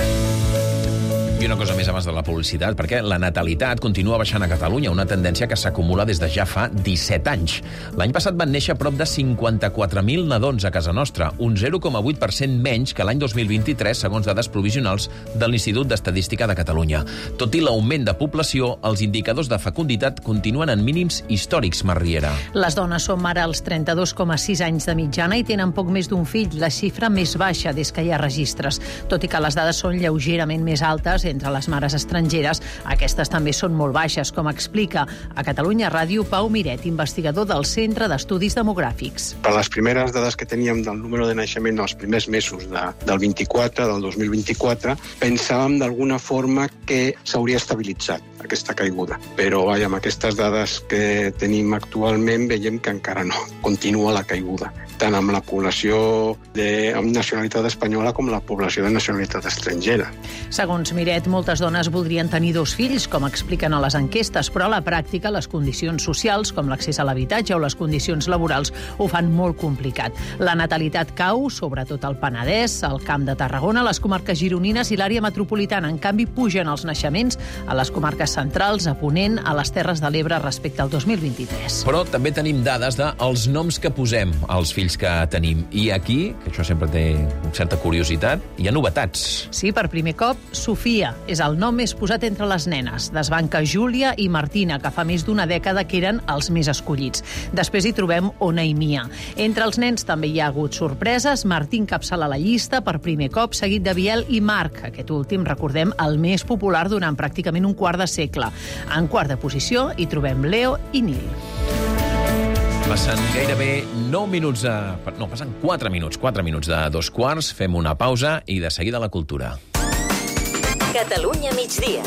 I una cosa més abans de la publicitat, perquè la natalitat continua baixant a Catalunya, una tendència que s'acumula des de ja fa disset anys. L'any passat van néixer prop de cinquanta-quatre mil nadons a casa nostra, un zero coma vuit per cent menys que l'any dos mil vint-i-tres, segons dades provisionals de l'Institut d'Estadística de Catalunya. Tot i l'augment de població, els indicadors de fecunditat continuen en mínims històrics, Marriera. Les dones som ara als trenta-dos coma sis anys de mitjana i tenen poc més d'un fill, la xifra més baixa des que hi ha registres. Tot i que les dades són lleugerament més altes entre les mares estrangeres, aquestes també són molt baixes, com explica a Catalunya Ràdio Pau Miret, investigador del Centre d'Estudis Demogràfics. Per les primeres dades que teníem del número de naixement dels primers mesos de, del vint-i-quatre, del dos mil vint-i-quatre, pensàvem d'alguna forma que s'hauria estabilitzat aquesta caiguda. Però vaja, amb aquestes dades que tenim actualment veiem que encara no. Continua la caiguda, tant amb la població de amb nacionalitat espanyola com la població de nacionalitat estrangera. Segons Miret, moltes dones voldrien tenir dos fills, com expliquen a les enquestes, però a la pràctica les condicions socials, com l'accés a l'habitatge o les condicions laborals, ho fan molt complicat. La natalitat cau, sobretot al Penedès, al Camp de Tarragona, les comarques gironines i l'àrea metropolitana. En canvi, pugen els naixements a les comarques centrals, a Ponent, a les Terres de l'Ebre respecte al dos mil vint-i-tres. Però també tenim dades dels noms que posem als fills que tenim. I aquí, que això sempre té certa curiositat, hi ha novetats. Sí, per primer cop, Sofia és el nom més posat entre les nenes. Desbanca Júlia i Martina, que fa més d'una dècada que eren els més escollits. Després hi trobem Ona i Mia. Entre els nens també hi ha hagut sorpreses. Martín capçala la llista per primer cop, seguit de Biel i Marc. Aquest últim, recordem, el més popular durant pràcticament un quart de segle. En quarta posició hi trobem Leo i Nil. Passen gairebé nou minuts a... No, passen quatre minuts, quatre minuts de dos quarts. Fem una pausa i de seguida la cultura. Catalunya migdia.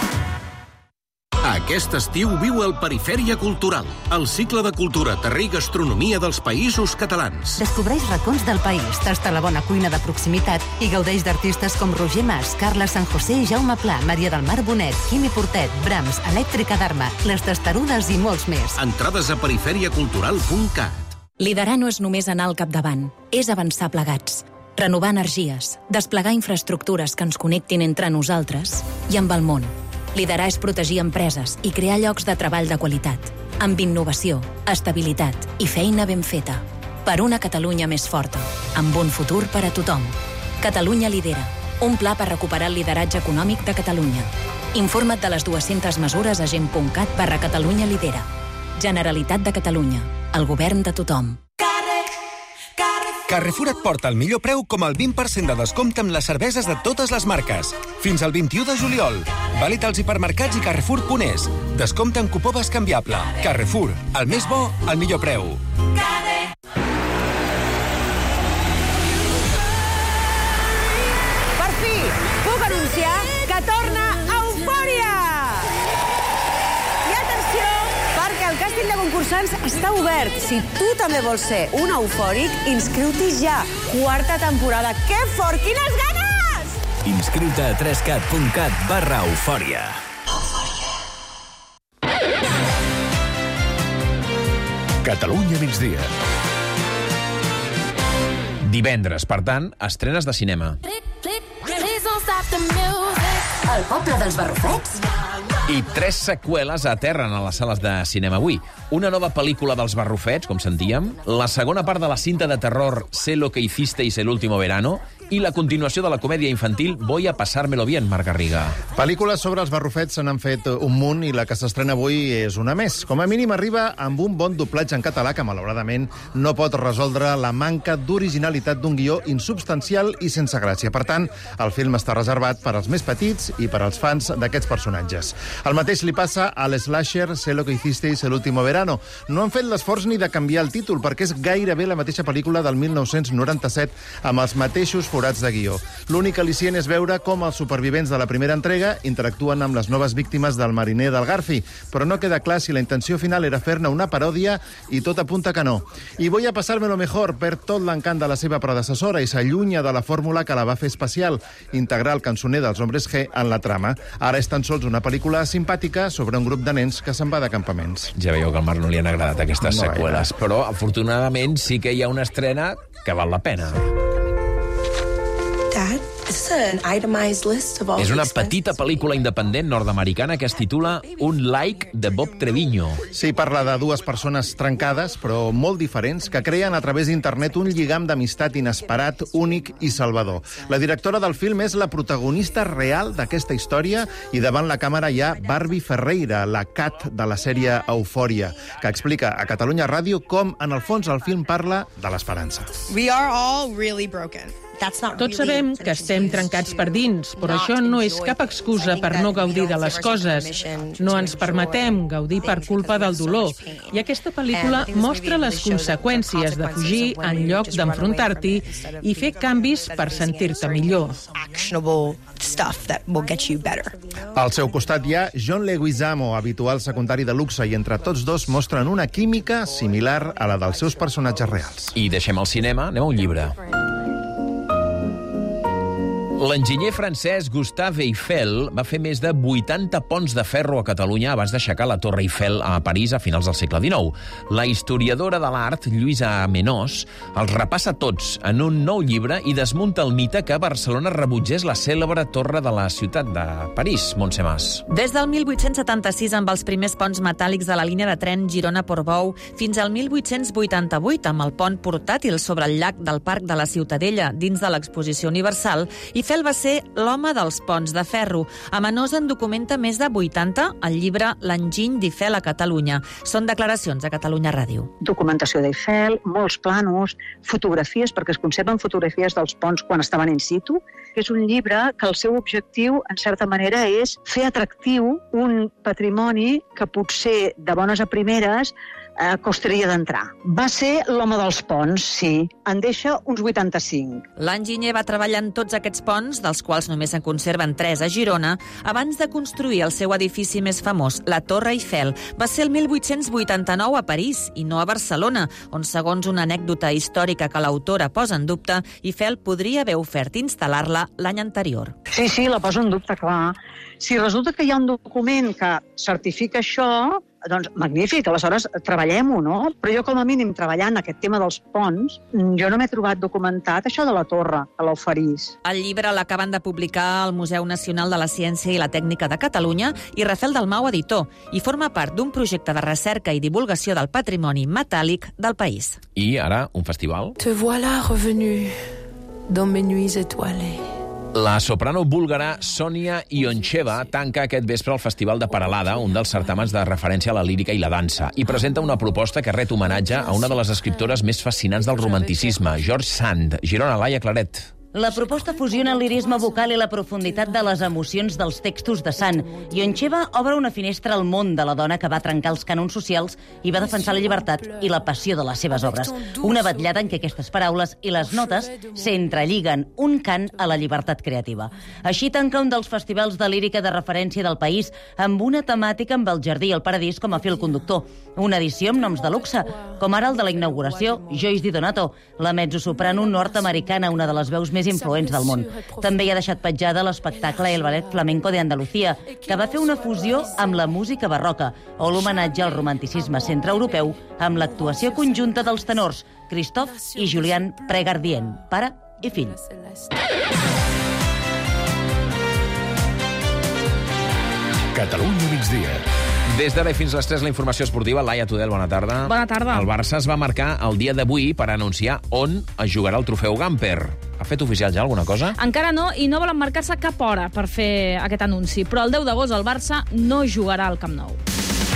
Aquest estiu viu el Perifèria Cultural, el cicle de cultura, terrer i gastronomia dels països catalans. Descobreix racons del país, tasta la bona cuina de proximitat i gaudeix d'artistes com Roger Mas, Carla San José i Jaume Pla, Maria del Mar Bonet, Quimi Portet, Brahms, Elèctrica d'Arma, Les Testarudes i molts més. Entrades a perifèria cultural punt cat. Liderar no és només anar al capdavant, és avançar plegats. renovar energies, desplegar infraestructures que ens connectin entre nosaltres i amb el món. Liderar és protegir empreses i crear llocs de treball de qualitat, amb innovació, estabilitat i feina ben feta. Per una Catalunya més forta, amb un futur per a tothom. Catalunya lidera, un pla per recuperar el lideratge econòmic de Catalunya. Informa't de les dues-centes mesures a gent punt cat barra Catalunya lidera. Generalitat de Catalunya, el govern de tothom. Carrefour et porta el millor preu com el vint per cent de descompte amb les cerveses de totes les marques. Fins al vint-i-u de juliol. Vàlid als hipermercats i carrefour punt es. Descompte en cupó bescanviable. Carrefour, el més bo, el millor preu. Per fi, puc anunciar que torna Eufòria! I atenció, perquè el càsting de concursants està obert. Si tu també vols ser un eufòric, inscriu-t'hi ja. Quarta temporada. Que fort! Quines ganes! Inscriu-te a tres cat punt cat barra eufòria. Catalunya migdia. Divendres, per tant, estrenes de cinema. El poble dels barrufets? I tres seqüeles aterren a les sales de cinema avui. Una nova pel·lícula dels barrufets, com sentíem, la segona part de la cinta de terror Sé lo que hicisteis el último verano i la continuació de la comèdia infantil Voy a pasármelo bien, Marc Garriga. Pel·lícules sobre els barrufets se n'han fet un munt i la que s'estrena avui és una més. Com a mínim arriba amb un bon doblatge en català que, malauradament, no pot resoldre la manca d'originalitat d'un guió insubstancial i sense gràcia. Per tant, el film està reservat per als més petits i per als fans d'aquests personatges. El mateix li passa a l'slasher Sé lo que hicisteis el último verano. No han fet l'esforç ni de canviar el títol, perquè és gairebé la mateixa pel·lícula del mil nou-cents noranta-set amb els mateixos forats de guió. L'únic al·licient és veure com els supervivents de la primera entrega interactuen amb les noves víctimes del mariner del Garfi, però no queda clar si la intenció final era fer-ne una paròdia i tot apunta que no. I Voy a pasármelo mejor perd tot l'encant de la seva predecessora i s'allunya de la fórmula que la va fer especial, integrar el cançoner dels Hombres G en la trama. Ara és tan sols una pel·lícula simpàtica sobre un grup de nens que se'n va de campaments. Ja veieu que al Marc no li han agradat aquestes No, seqüeles, ja. però afortunadament sí que hi ha una estrena que val la pena. Dad, this is an itemized list of all És una the petita pel·lícula independent nord-americana que es titula Un like de Bob Treviño. Sí, parla de dues persones trencades, però molt diferents, que creen a través d'internet un lligam d'amistat inesperat, únic i salvador. La directora del film és la protagonista real d'aquesta història i davant la càmera hi ha Barbie Ferreira, la Cat de la sèrie Eufòria, que explica a Catalunya Ràdio com, en el fons, el film parla de l'esperança. We are all really broken. Tots sabem que estem trencats per dins, però això no és cap excusa per no gaudir de les coses. No ens permetem gaudir per culpa del dolor. I aquesta pel·lícula mostra les conseqüències de fugir en lloc d'enfrontar-t'hi i fer canvis per sentir-te millor. Al seu costat hi ha John Leguizamo, habitual secundari de luxe, i entre tots dos mostren una química similar a la dels seus personatges reals. I deixem el cinema, anem a un llibre. L'enginyer francès Gustave Eiffel va fer més de vuitanta ponts de ferro a Catalunya abans d'aixecar la Torre Eiffel a París a finals del segle dinou. La historiadora de l'art, Lluïsa Menós, els repassa tots en un nou llibre i desmunta el mite que Barcelona rebutgés la cèlebre torre de la ciutat de París, Montse Mas. Des del mil vuit-cents setanta-sis, amb els primers ponts metàl·lics de la línia de tren Girona-Portbou, fins al mil vuit-cents vuitanta-vuit, amb el pont portàtil sobre el llac del Parc de la Ciutadella, dins de l'Exposició Universal, Eiffel va ser l'home dels ponts de ferro. A Menós en documenta més de vuitanta al llibre L'enginy d'Eiffel a Catalunya. Són declaracions a Catalunya Ràdio. Documentació d'Eiffel, molts planos, fotografies, perquè es conserven fotografies dels ponts quan estaven in situ. És un llibre que el seu objectiu, en certa manera, és fer atractiu un patrimoni que potser de bones a primeres eh, costaria d'entrar. Va ser l'home dels ponts, sí. En deixa uns vuitanta-cinc. L'enginyer va treballar en tots aquests ponts, dels quals només se'n conserven tres a Girona, abans de construir el seu edifici més famós, la Torre Eiffel. Va ser el mil vuit-cents vuitanta-nou a París i no a Barcelona, on, segons una anècdota històrica que l'autora posa en dubte, Eiffel podria haver ofert instal·lar-la l'any anterior. Sí, sí, la poso en dubte, clar. Si resulta que hi ha un document que certifica això, Doncs magnífic, aleshores treballem-ho, no? Però jo com a mínim treballant aquest tema dels ponts, jo no m'he trobat documentat això de la torre, a l'Auferís. El llibre l'acaben de publicar al Museu Nacional de la Ciència i la Tècnica de Catalunya i Rafael Dalmau, editor, i forma part d'un projecte de recerca i divulgació del patrimoni metàl·lic del país. I ara, un festival. Te voilà revenu dans mes nuits étoilées. La soprano búlgara Sonia Ioncheva tanca aquest vespre el Festival de Peralada, un dels certàmens de referència a la lírica i la dansa, i presenta una proposta que ret homenatge a una de les escriptores més fascinants del romanticisme, George Sand. Girona, Laia Claret. La proposta fusiona el lirisme vocal i la profunditat de les emocions dels textos de Sant. Ioncheva obre una finestra al món de la dona que va trencar els cànons socials i va defensar la llibertat i la passió de les seves obres. Una vetllada en què aquestes paraules i les notes s'entrelliguen, un cant a la llibertat creativa. Així tanca un dels festivals de lírica de referència del país amb una temàtica amb el jardí i el paradís com a fil conductor. Una edició amb noms de luxe, com ara el de la inauguració, Joyce Di Donato, la mezzosoprano nord-americana, una de les veus més influents del món. També hi ha deixat petjada l'espectacle El Ballet Flamenco de Andalucía, que va fer una fusió amb la música barroca, o l'homenatge al romanticisme centreeuropeu amb l'actuació conjunta dels tenors Christophe i Julian Pregardien, pare i fill. Catalunya migdia. Des d'ara i fins a les tres, la informació esportiva. Laia Tudel, bona tarda. Bona tarda. El Barça es va marcar el dia d'avui per anunciar on es jugarà el trofeu Gamper. Ha fet oficial ja alguna cosa? Encara no, i no volen marcar-se cap hora per fer aquest anunci. Però el deu d'agost el Barça no jugarà al Camp Nou.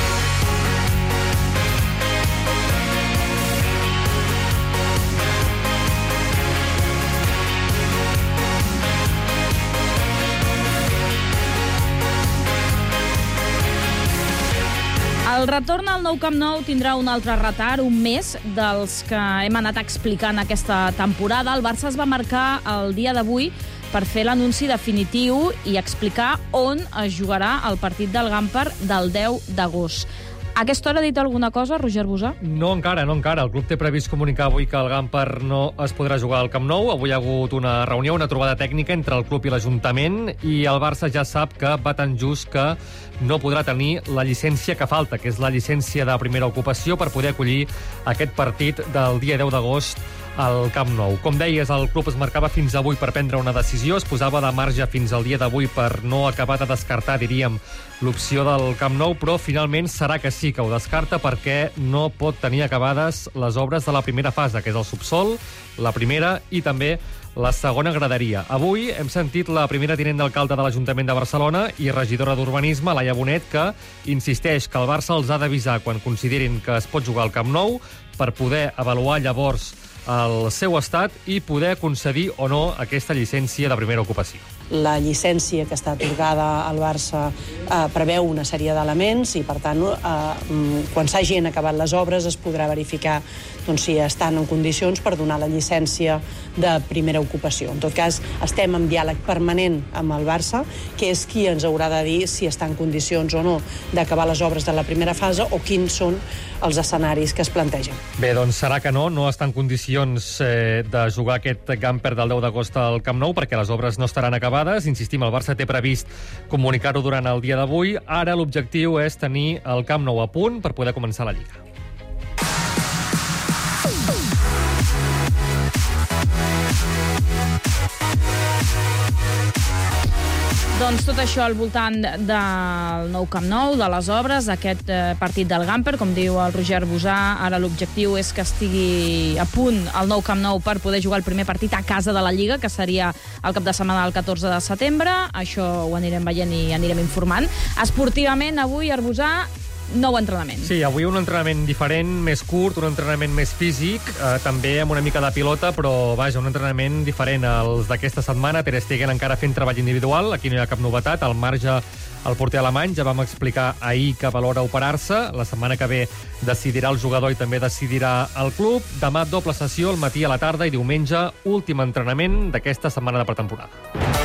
El retorn al nou Camp Nou tindrà un altre retard, un mes, dels que hem anat explicant aquesta temporada. El Barça es va marcar el dia d'avui per fer l'anunci definitiu i explicar on es jugarà el partit del Gamper del deu d'agost. A aquesta hora ha dit alguna cosa, Roger Busà? No encara, no encara. El club té previst comunicar avui que el Gamper no es podrà jugar al Camp Nou. Avui ha hagut una reunió, una trobada tècnica entre el club i l'Ajuntament, i el Barça ja sap que va tan just que no podrà tenir la llicència que falta, que és la llicència de primera ocupació per poder acollir aquest partit del dia deu d'agost al Camp Nou. Com deies, el club es marcava fins avui per prendre una decisió, es posava de marge fins al dia d'avui per no acabar de descartar, diríem, l'opció del Camp Nou, però finalment serà que sí que ho descarta perquè no pot tenir acabades les obres de la primera fase, que és el subsol, la primera i també la segona graderia. Avui hem sentit la primera tinent d'alcalde de l'Ajuntament de Barcelona i regidora d'Urbanisme, Laia Bonet, que insisteix que el Barça els ha d'avisar quan considerin que es pot jugar al Camp Nou per poder avaluar llavors el seu estat i poder concedir o no aquesta llicència de primera ocupació. La llicència que està atorgada al Barça eh, preveu una sèrie d'elements i, per tant, eh, quan s'hagin acabat les obres es podrà verificar doncs, si estan en condicions per donar la llicència de primera ocupació. En tot cas, estem en diàleg permanent amb el Barça, que és qui ens haurà de dir si està en condicions o no d'acabar les obres de la primera fase o quins són els escenaris que es plantegen. Bé, doncs serà que no, no està en condicions eh, de jugar aquest Gamper del deu d'agost al Camp Nou perquè les obres no estaran acabades. Insistim, el Barça té previst comunicar-ho durant el dia d'avui. Ara l'objectiu és tenir el Camp Nou a punt per poder començar la Lliga. Doncs tot això al voltant del nou Camp Nou, de les obres, aquest eh, partit del Gamper, com diu el Roger Busà, ara l'objectiu és que estigui a punt el nou Camp Nou per poder jugar el primer partit a casa de la Lliga, que seria el cap de setmana del catorze de setembre. Això ho anirem veient i anirem informant. Esportivament, avui, Arbusà, nou entrenament. Sí, avui un entrenament diferent, més curt, un entrenament més físic, eh, també amb una mica de pilota, però vaja, un entrenament diferent als d'aquesta setmana. Ter Stegen encara fent treball individual, aquí no hi ha cap novetat, al marge el porter alemany, ja vam explicar ahir que valora operar-se, la setmana que ve decidirà el jugador i també decidirà el club. Demà doble sessió, al matí, a la tarda, i diumenge últim entrenament d'aquesta setmana de pretemporada.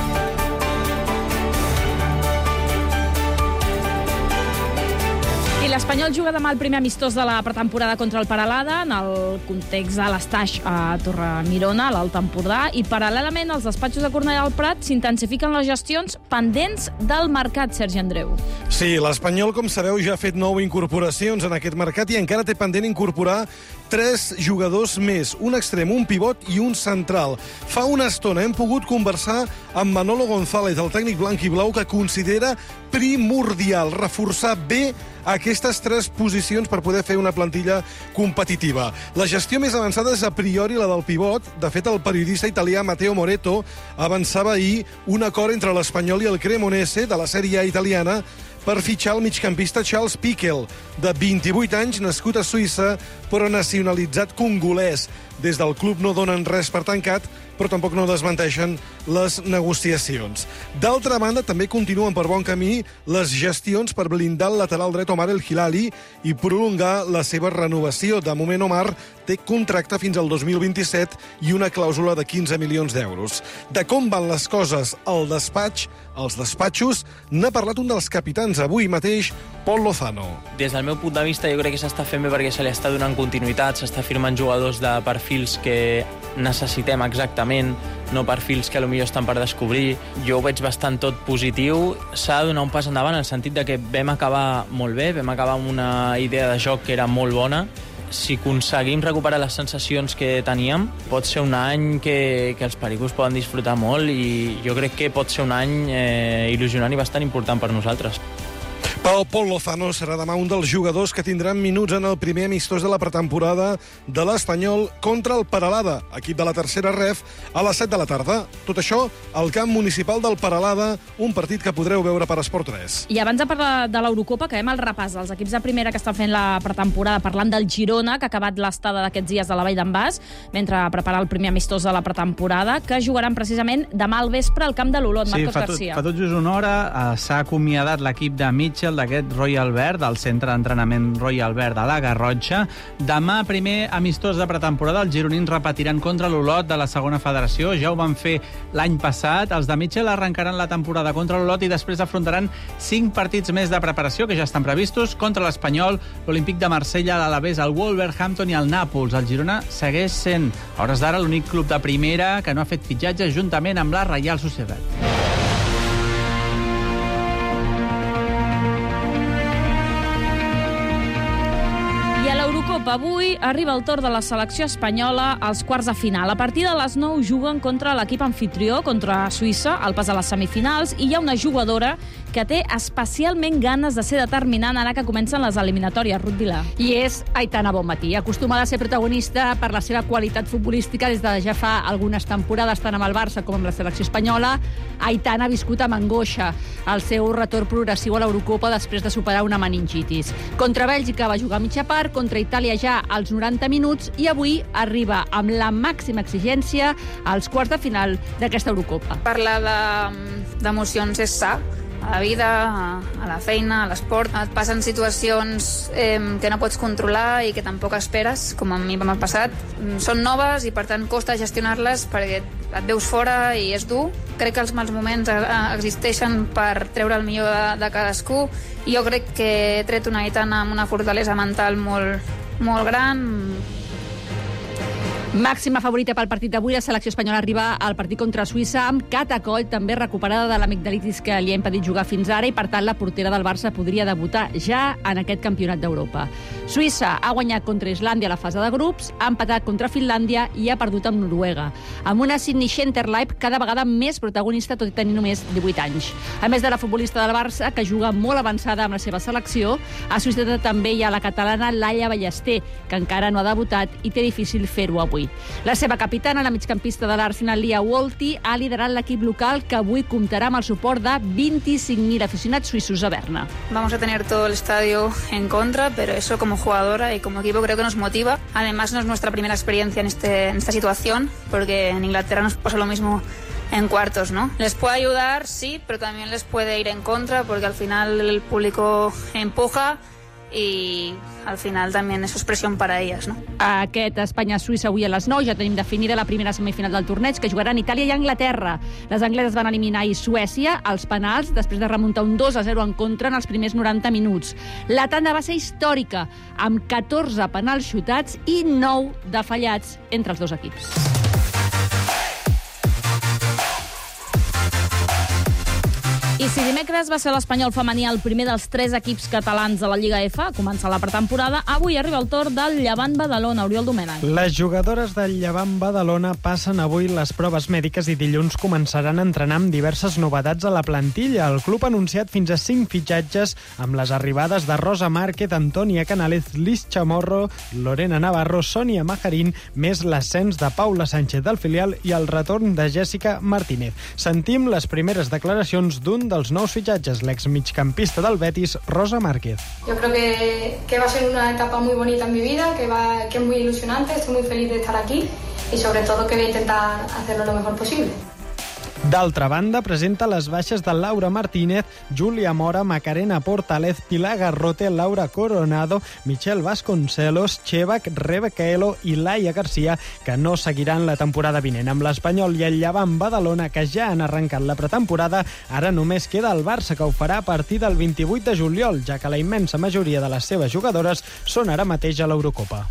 I l'Espanyol juga demà el primer amistós de la pretemporada contra el Peralada, en el context de l'estaix a Torremirona, a l'Alt Empordà, i paral·lelament als despatxos de Cornellà del Prat s'intensifiquen les gestions pendents del mercat, Sergi Andreu. Sí, l'Espanyol, com sabeu, ja ha fet nou incorporacions en aquest mercat i encara té pendent incorporar tres jugadors més, un extrem, un pivot i un central. Fa una estona hem pogut conversar amb Manolo González, el tècnic blanc i blau, que considera primordial reforçar bé aquestes tres posicions per poder fer una plantilla competitiva. La gestió més avançada és a priori la del pivot. De fet, el periodista italià Matteo Moretto avançava ahir un acord entre l'Espanyol i el Cremonese de la Sèrie A italiana per fitxar el migcampista Charles Piquel, de vint-i-vuit anys, nascut a Suïssa, però nacionalitzat congolès. Des del club no donen res per tancat, però tampoc no desmenteixen les negociacions. D'altra banda, també continuen per bon camí les gestions per blindar el lateral dret Omar El Hilali i prolongar la seva renovació. De moment, Omar té contracte fins al dos mil vint-i-set i una clàusula de quinze milions d'euros. De com van les coses al despatx, als despatxos, n'ha parlat un dels capitans avui mateix, Pol Lozano. Des del meu punt de vista, jo crec que s'està fent bé perquè se li està donant continuïtat, s'està firmant jugadors de perfils que necessitem exactament, no perfils que potser estan per descobrir. Jo ho veig bastant tot positiu. S'ha de donar un pas endavant en el sentit de que vam acabar molt bé, vam acabar amb una idea de joc que era molt bona. Si aconseguim recuperar les sensacions que teníem, pot ser un any que, que els pericos poden disfrutar molt i jo crec que pot ser un any eh, il·lusionant i bastant important per nosaltres. Pel Pol Lozano serà demà un dels jugadors que tindran minuts en el primer amistós de la pretemporada de l'Espanyol contra el Peralada, equip de la tercera ref, a les set de la tarda. Tot això al camp municipal del Peralada, un partit que podreu veure per Esport tres. I abans de parlar de l'Eurocopa, acabem el repàs dels equips de primera que estan fent la pretemporada, parlant del Girona, que ha acabat l'estada d'aquests dies a la Vall d'en Bas, mentre prepara el primer amistós de la pretemporada, que jugaran precisament demà al vespre al camp de l'Olot, sí, Marcos fa tot, García. Fa tot just una hora eh, s'ha acomiadat l'equip de Mitchell d'aquest Royal Verd, del centre d'entrenament Royal Verd a la Garrotxa. Demà, primer amistós de pretemporada, els gironins repetiran contra l'Olot de la segona federació. Ja ho van fer l'any passat. Els de Mitchell arrencaran la temporada contra l'Olot i després afrontaran cinc partits més de preparació que ja estan previstos contra l'Espanyol, l'Olímpic de Marsella, l'Alavés, el Wolverhampton i el Nàpols. El Girona segueix sent, a hores d'ara, l'únic club de primera que no ha fet fitxatges juntament amb la Reial Societat. L'Eurocopa avui arriba el torn de la selecció espanyola als quarts de final. A partir de les nou juguen contra l'equip anfitrió, contra Suïssa, al pas a les semifinals, i hi ha una jugadora que té especialment ganes de ser determinant ara que comencen les eliminatòries. Ruth Vilà. I és Aitana Bonmatí, acostumada a ser protagonista per la seva qualitat futbolística des de ja fa algunes temporades, tant amb el Barça com amb la selecció espanyola. Aitana ha viscut amb angoixa el seu retorn progressiu a l'Eurocopa després de superar una meningitis. Contra Bèlgica va jugar a mitja part, contra Itàlia ja als noranta minuts i avui arriba amb la màxima exigència als quarts de final d'aquesta Eurocopa. Parlar d'emocions és sa. A la vida, a la feina, a l'esport, et passen situacions eh, que no pots controlar i que tampoc esperes, com a mi m'ha passat. Són noves i, per tant, costa gestionar-les perquè et veus fora i és dur. Crec que els mals moments existeixen per treure el millor de, de cadascú i jo crec que he tret una Aitana amb una fortalesa mental molt, molt gran. Màxima favorita pel partit d'avui, la selecció espanyola arriba al partit contra Suïssa amb Cata Coll, també recuperada de l'amigdalitis que li ha impedit jugar fins ara i, per tant, la portera del Barça podria debutar ja en aquest campionat d'Europa. Suïssa ha guanyat contra Islàndia a la fase de grups, ha empatat contra Finlàndia i ha perdut amb Noruega, amb una Sydney Schenterleib cada vegada més protagonista, tot i tenir només divuit anys. A més de la futbolista del Barça, que juga molt avançada amb la seva selecció, a Suïssa també hi ha la catalana Laia Ballester, que encara no ha debutat i té difícil fer-ho avui. La seva capitana, la migcampista de l'Arsenal, Lia Wolty, ha liderat l'equip local que avui comptarà amb el suport de vint-i-cinc mil aficionats suïssos a Berna. Vamos a tener todo el estadio en contra, pero eso como jugadora y como equipo creo que nos motiva. Además, no es nuestra primera experiencia en, este, en esta situación, porque en Inglaterra nos pasa lo mismo en cuartos, ¿no? Les puede ayudar, sí, pero también les puede ir en contra, porque al final el público empuja y al final también eso es presión para ellas, ¿no? Aquest Espanya-Suïssa avui a les nou, ja tenim definida la primera semifinal del torneig, que jugaran Itàlia i Anglaterra. Les angleses van eliminar ahir Suècia als penals, després de remuntar un dos a zero en contra en els primers noranta minuts. La tanda va ser històrica, amb catorze penals xutats i nou de fallats entre els dos equips. I si dimecres va ser l'Espanyol femení el primer dels tres equips catalans de la Lliga F a començar la pretemporada, avui arriba el torn del Llevant Badalona. Oriol Domènech. Les jugadores del Llevant Badalona passen avui les proves mèdiques i dilluns començaran a entrenar amb diverses novetats a la plantilla. El club ha anunciat fins a cinc fitxatges amb les arribades de Rosa Márquez, Antònia Canales, Liz Chamorro, Lorena Navarro, Sònia Majarín, més l'ascens de Paula Sánchez del filial i el retorn de Jessica Martínez. Sentim les primeres declaracions d'un dels nous fitxatges, l'ex migcampista del Betis, Rosa Márquez. Yo creo que, que va a ser una etapa muy bonita en mi vida, que, va, que es muy ilusionante, estoy muy feliz de estar aquí y sobre todo que voy a intentar hacerlo lo mejor posible. D'altra banda, presenta les baixes de Laura Martínez, Júlia Mora, Macarena Portalez, Pilar Garrote, Laura Coronado, Michelle Vasconcelos, Chevac, Rebeca Elo i Laia Garcia, que no seguiran la temporada vinent. Amb l'Espanyol i el Llevant Badalona, que ja han arrencat la pretemporada, ara només queda el Barça, que ho farà a partir del vint-i-vuit de juliol, ja que la immensa majoria de les seves jugadores són ara mateix a l'Eurocopa.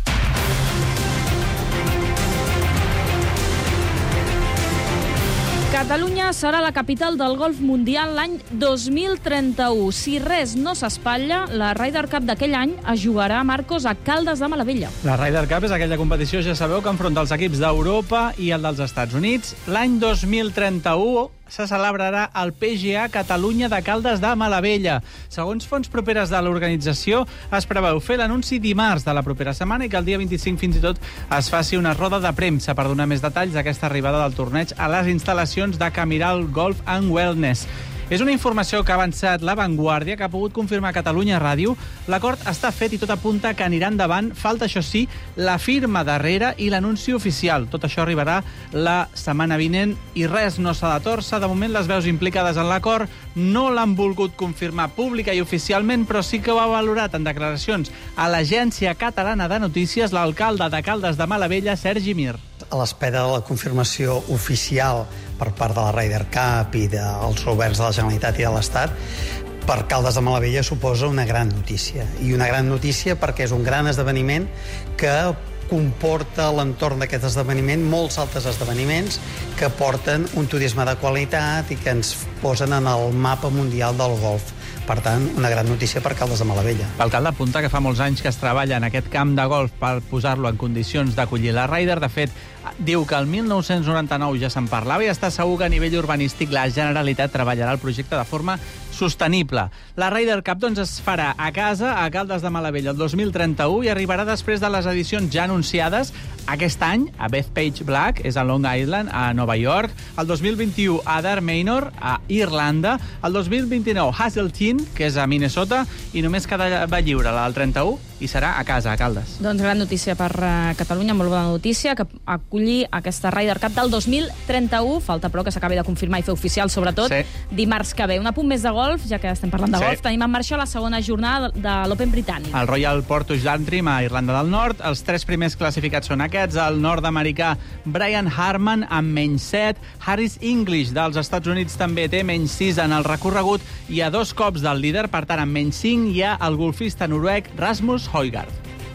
Catalunya serà la capital del golf mundial l'any dos mil trenta-u. Si res no s'espatlla, la Ryder Cup d'aquell any es jugarà, Marcos, a Caldes de Malavella. La Ryder Cup és aquella competició, ja sabeu, que enfronta els equips d'Europa i el dels Estats Units. L'any dos mil trenta-u se celebrarà el P G A Catalunya de Caldes de Malavella. Segons fonts properes de l'organització, es preveu fer l'anunci dimarts de la propera setmana i que el dia vint-i-cinc fins i tot es faci una roda de premsa per donar més detalls d'aquesta arribada del torneig a les instal·lacions de Camiral Golf and Wellness. És una informació que ha avançat La Vanguardia, que ha pogut confirmar a Catalunya Ràdio. L'acord està fet i tot apunta que anirà endavant. Falta, això sí, la firma darrere i l'anunci oficial. Tot això arribarà la setmana vinent i res no s'ha de torcer. De moment, les veus implicades en l'acord no l'han volgut confirmar pública i oficialment, però sí que ho ha valorat en declaracions a l'Agència Catalana de Notícies l'alcalde de Caldes de Malavella, Sergi Mir. A l'espera de la confirmació oficial per part de la Ryder Cup i dels governs de la Generalitat i de l'Estat, per Caldes de Malavella suposa una gran notícia. I una gran notícia perquè és un gran esdeveniment que comporta a l'entorn d'aquest esdeveniment molts altres esdeveniments que porten un turisme de qualitat i que ens posen en el mapa mundial del golf. Per tant, una gran notícia per Caldes de Malavella. L'alcalde apunta que fa molts anys que es treballa en aquest camp de golf per posar-lo en condicions d'acollir la Ryder. De fet, diu que el mil nou-cents noranta-nou ja se'n parlava i està segur que a nivell urbanístic la Generalitat treballarà el projecte de forma sostenible. La Ryder Cup doncs, es farà a casa, a Caldes de Malavella, el dos mil trenta-u i arribarà després de les edicions ja anunciades aquest any a Bethpage Black, és a Long Island, a Nova York, el dos mil vint-i-u a Dar Manor, a Irlanda, el dos mil vint-i-nou Hazeltine, que és a Minnesota, i només quedava lliure la del trenta-u i serà a casa, a Caldes. Doncs gran notícia per uh, Catalunya, molt bona notícia, que acollir aquesta Ryder Cup del dos mil trenta-u. Falta, però, que s'acabi de confirmar i fer oficial, sobretot, sí. dimarts que ve. Un apunt més de golf, ja que estem parlant de sí. golf. Tenim en marxa la segona jornada de l'Open britànic. El Royal Portage Antrim a Irlanda del Nord. Els tres primers classificats són aquests. El nord-americà Brian Harman amb menys set. Harris English dels Estats Units també té menys sis en el recorregut i a dos cops del líder, per tant, amb menys cinc hi ha el golfista noruec Rasmus Højgaard.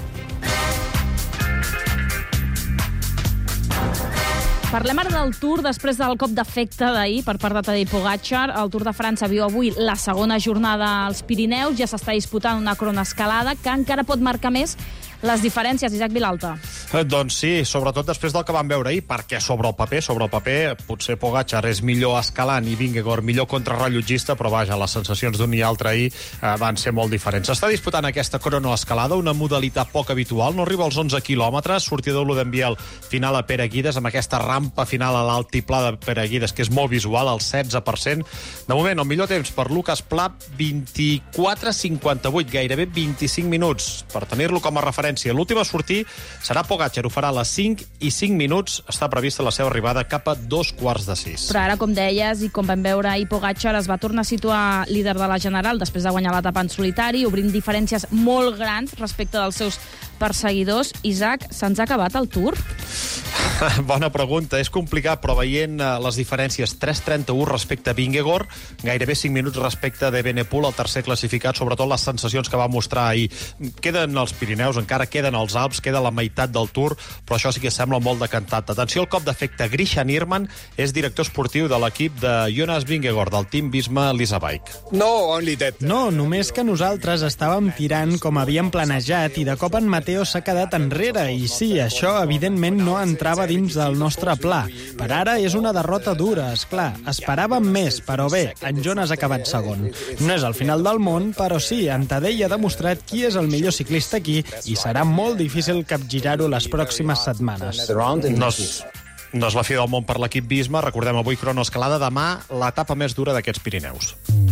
Parlem ara del Tour, després del cop d'efecte d'ahir per part de Tadej Pogačar. El Tour de França viu avui la segona jornada als Pirineus. Ja s'està disputant una cronoescalada que encara pot marcar més les diferències, Isaac Vilalta. Eh, doncs sí, sobretot després del que vam veure ahir, perquè sobre el paper, sobre el paper, potser Pogačar és millor escalant i Vingegaard millor contrarrellotgista, però vaja, les sensacions d'un i altre ahir eh, van ser molt diferents. S'està disputant aquesta cronoescalada, una modalitat poc habitual, no arriba als onze quilòmetres, sortida de l'Udenbiel, final a Pereguides, amb aquesta rampa final a l'altiplà de Pereguides, que és molt visual, al setze per cent. De moment, el millor temps per Lucas Plap, vint-i-quatre cinquanta-vuit, gairebé vint-i-cinc minuts. Per tenir-lo com a referència diferència. L'últim a sortir serà Pogačar, ho farà a les cinc i cinc minuts. Està prevista la seva arribada cap a dos quarts de sis. Però ara, com deies, i com vam veure ahir, Pogačar es va tornar a situar líder de la General després de guanyar l'etapa en solitari, obrint diferències molt grans respecte dels seus perseguidors. Isaac, se'ns ha acabat el Tour? Bona pregunta. És complicat, però veient les diferències tres trenta-u respecte a Vingegaard, gairebé cinc minuts respecte de Evenepoel, el tercer classificat, sobretot les sensacions que va mostrar ahir. Queden els Pirineus, encara queden els Alps, queda la meitat del Tour, però això sí que sembla molt decantat. Atenció al cop d'efecte. Grisha Nierman és director esportiu de l'equip de Jonas Vingegaard, del Team Visma Lisa Bike. No, only that. No, només que nosaltres estàvem tirant com havíem planejat i de cop en Mateo s'ha quedat enrere. I sí, això evidentment no entrava dins del nostre pla. Per ara és una derrota dura, esclar. Esperàvem més, però bé, en Jonas ha acabat segon. No és el final del món, però sí, en Tadej ha demostrat qui és el millor ciclista aquí i serà molt difícil capgirar-ho les pròximes setmanes. No és, no és la fi del món per l'equip Visma. Recordem avui cronoescalada, demà l'etapa més dura d'aquests Pirineus.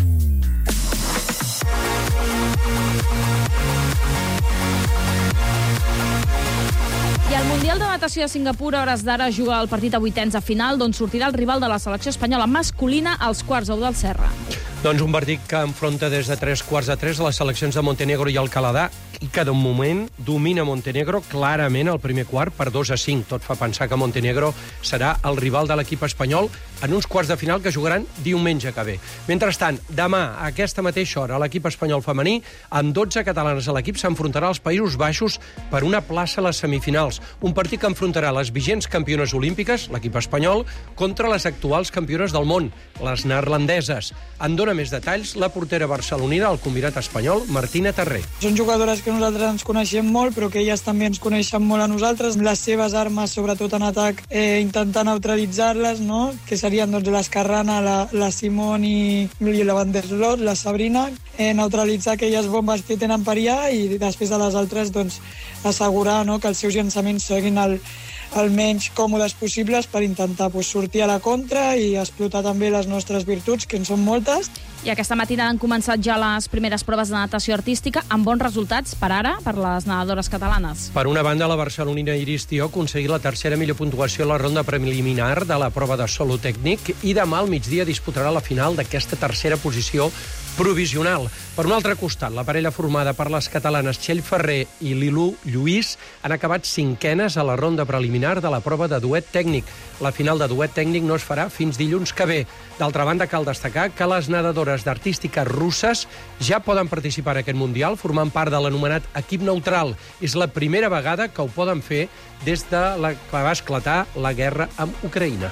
I el Mundial de Natació de Singapur, a hores d'ara, juga el partit a vuitens a final, d'on sortirà el rival de la selecció espanyola masculina als quarts d'ou del Serra. Doncs un partit que enfronta des de tres quarts de tres les seleccions de Montenegro i el Caladà, i que de moment domina Montenegro clarament el primer quart per dos a cinc. Tot fa pensar que Montenegro serà el rival de l'equip espanyol en uns quarts de final que jugaran diumenge que ve. Mentrestant, demà, a aquesta mateixa hora, l'equip espanyol femení, amb dotze catalanes a l'equip, s'enfrontarà als Països Baixos per una plaça a les semifinals. Un partit que enfrontarà les vigents campiones olímpiques, l'equip espanyol, contra les actuals campiones del món, les neerlandeses. En dona més detalls la portera barcelonina del combinat espanyol, Martina Terré. Són jugadores que nosaltres ens coneixem molt, però que elles també ens coneixen molt a nosaltres. Les seves armes, sobretot en atac, eh, intentar neutralitzar-les, no? Que serien doncs, l'Escarrana, la, la Simón i, i la Van der Sloot, la Sabrina, eh, neutralitzar aquelles bombes que tenen per allà i després de les altres doncs, assegurar, no? Que els seus llançaments siguin el, el menys còmodes possibles per intentar pues, sortir a la contra i explotar també les nostres virtuts, que en són moltes. I aquesta matinada han començat ja les primeres proves de natació artística amb bons resultats per ara per les nedadores catalanes. Per una banda, la barcelonina Iris Tió aconseguí la tercera millor puntuació a la ronda preliminar de la prova de solo tècnic i demà al migdia disputarà la final d'aquesta tercera posició provisional. Per un altre costat, la parella formada per les catalanes Txell Ferrer i Lilú Lluís han acabat cinquenes a la ronda preliminar de la prova de duet tècnic. La final de duet tècnic no es farà fins dilluns que ve. D'altra banda, cal destacar que les nedadores d'artística russes ja poden participar en aquest Mundial formant part de l'anomenat equip neutral. És la primera vegada que ho poden fer des de la que va esclatar la guerra amb Ucraïna.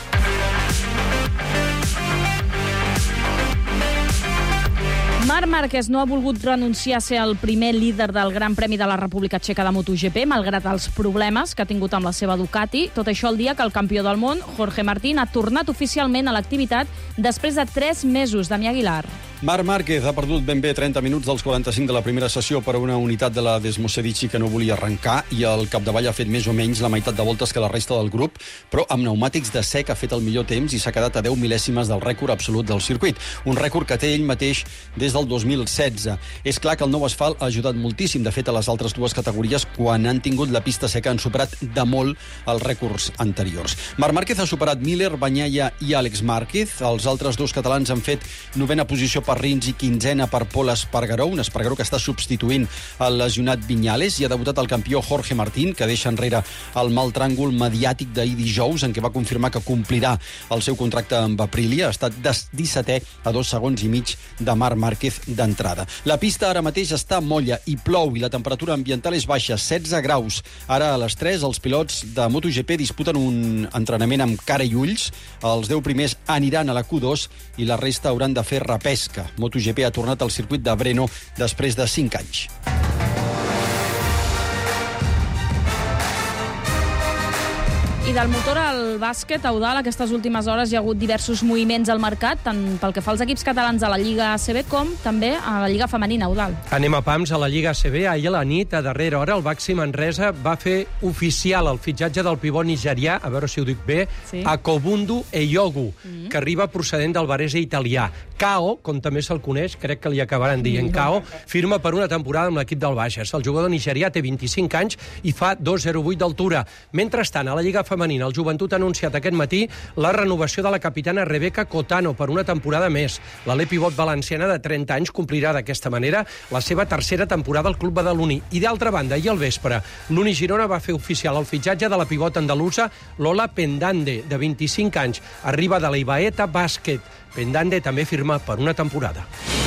Marc Márquez no ha volgut renunciar a ser el primer líder del Gran Premi de la República Txeca de MotoGP, malgrat els problemes que ha tingut amb la seva Ducati. Tot això el dia que el campió del món, Jorge Martín, ha tornat oficialment a l'activitat després de tres mesos. Damià Aguilar. Marc Márquez ha perdut ben bé trenta minuts dels quaranta-cinc de la primera sessió per a una unitat de la Desmosedici que no volia arrencar i el capdavall ha fet més o menys la meitat de voltes que la resta del grup, però amb pneumàtics de sec ha fet el millor temps i s'ha quedat a deu mil·lèsimes del rècord absolut del circuit, un rècord que té ell mateix des del dos mil setze. És clar que el nou asfalt ha ajudat moltíssim. De fet, a les altres dues categories, quan han tingut la pista seca, han superat de molt els rècords anteriors. Marc Márquez ha superat Miller, Bagnaia i Àlex Márquez. Els altres dos catalans han fet novena posició per Rins i quinzena per Pol Espargaró, un Espargaró que està substituint el lesionat Viñales, i ha debutat el campió Jorge Martín, que deixa enrere el mal tràngol mediàtic d'ahir dijous, en què va confirmar que complirà el seu contracte amb Aprilia. Ha estat dissetè a dos segons i mig de Marc Márquez d'entrada. La pista ara mateix està molla i plou i la temperatura ambiental és baixa, setze graus. Ara a les tres els pilots de MotoGP disputen un entrenament amb cara i ulls. Els deu primers aniran a la Q dos i la resta hauran de fer repesca. MotoGP ha tornat al circuit de Brno després de cinc anys. I del motor al bàsquet, Eudal, aquestes últimes hores hi ha hagut diversos moviments al mercat, tant pel que fa als equips catalans a la Lliga A C B com també a la Lliga Femenina, Eudal. Anem a pams a la Lliga A C B. Ahir a la nit, a darrera hora, el Baxi Manresa va fer oficial el fitxatge del pivot nigerià, a veure si ho dic bé, sí. Akobundu Eyogu, mm. que arriba procedent del Varese italià. Kao, com també se'l coneix, crec que li acabaran dient Kao, firma per una temporada amb l'equip del Bages. El jugador nigerià té vint-i-cinc anys i fa dos coma zero vuit d'altura. Mentrestant, a la Lliga Femenina, el Joventut ha anunciat aquest matí la renovació de la capitana Rebeca Cotano per una temporada més. L'alè pivot valenciana de trenta anys complirà d'aquesta manera la seva tercera temporada al club badaloní. I d'altra banda, i al vespre, l'Uni Girona va fer oficial el fitxatge de la pivot andalusa Lola Pendande, de vint-i-cinc anys. Arriba de la Ibaeta Bàsquet. Pendande també firma per una temporada.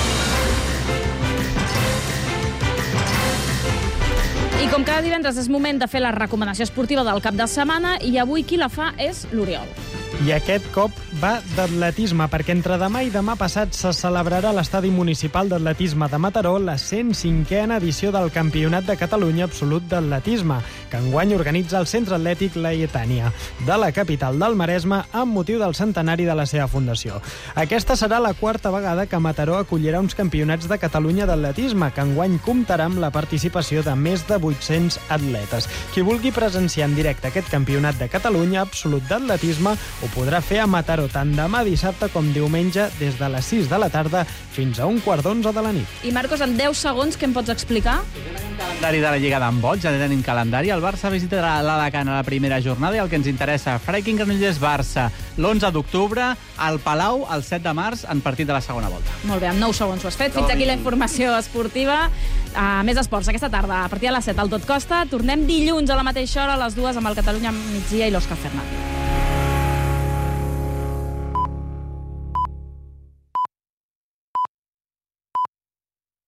I com cada divendres és moment de fer la recomanació esportiva del cap de setmana i avui qui la fa és l'Oriol. I aquest cop va d'atletisme, perquè entre demà i demà passat se celebrarà a l'Estadi Municipal d'Atletisme de Mataró la cent cinquena edició del Campionat de Catalunya Absolut d'Atletisme, que enguany organitza el Centre Atlètic Laietània, de la capital del Maresme, amb motiu del centenari de la seva fundació. Aquesta serà la quarta vegada que Mataró acollirà uns campionats de Catalunya d'atletisme, que enguany comptarà amb la participació de més de vuit-cents atletes. Qui vulgui presenciar en directe aquest Campionat de Catalunya Absolut d'Atletisme ho podrà fer a Mataró tant demà dissabte com diumenge des de les sis de la tarda fins a un quart d'onze de la nit. I Marcos, en deu segons, què em pots explicar? Calendari de la Lliga d'handbol, ja tenim calendari. El Barça visitarà l'Alacant a la primera jornada i el que ens interessa, Freiking Granollers-Barça, l'onze d'octubre, al Palau, el set de març, en partit de la segona volta. Molt bé, en nou segons ho has fet. Fins aquí la informació esportiva. Uh, més esports aquesta tarda, a partir de les set al Tot Costa. Tornem dilluns a la mateixa hora, a les dues, amb el Catalunya Migdia i l'Òscar Fernández.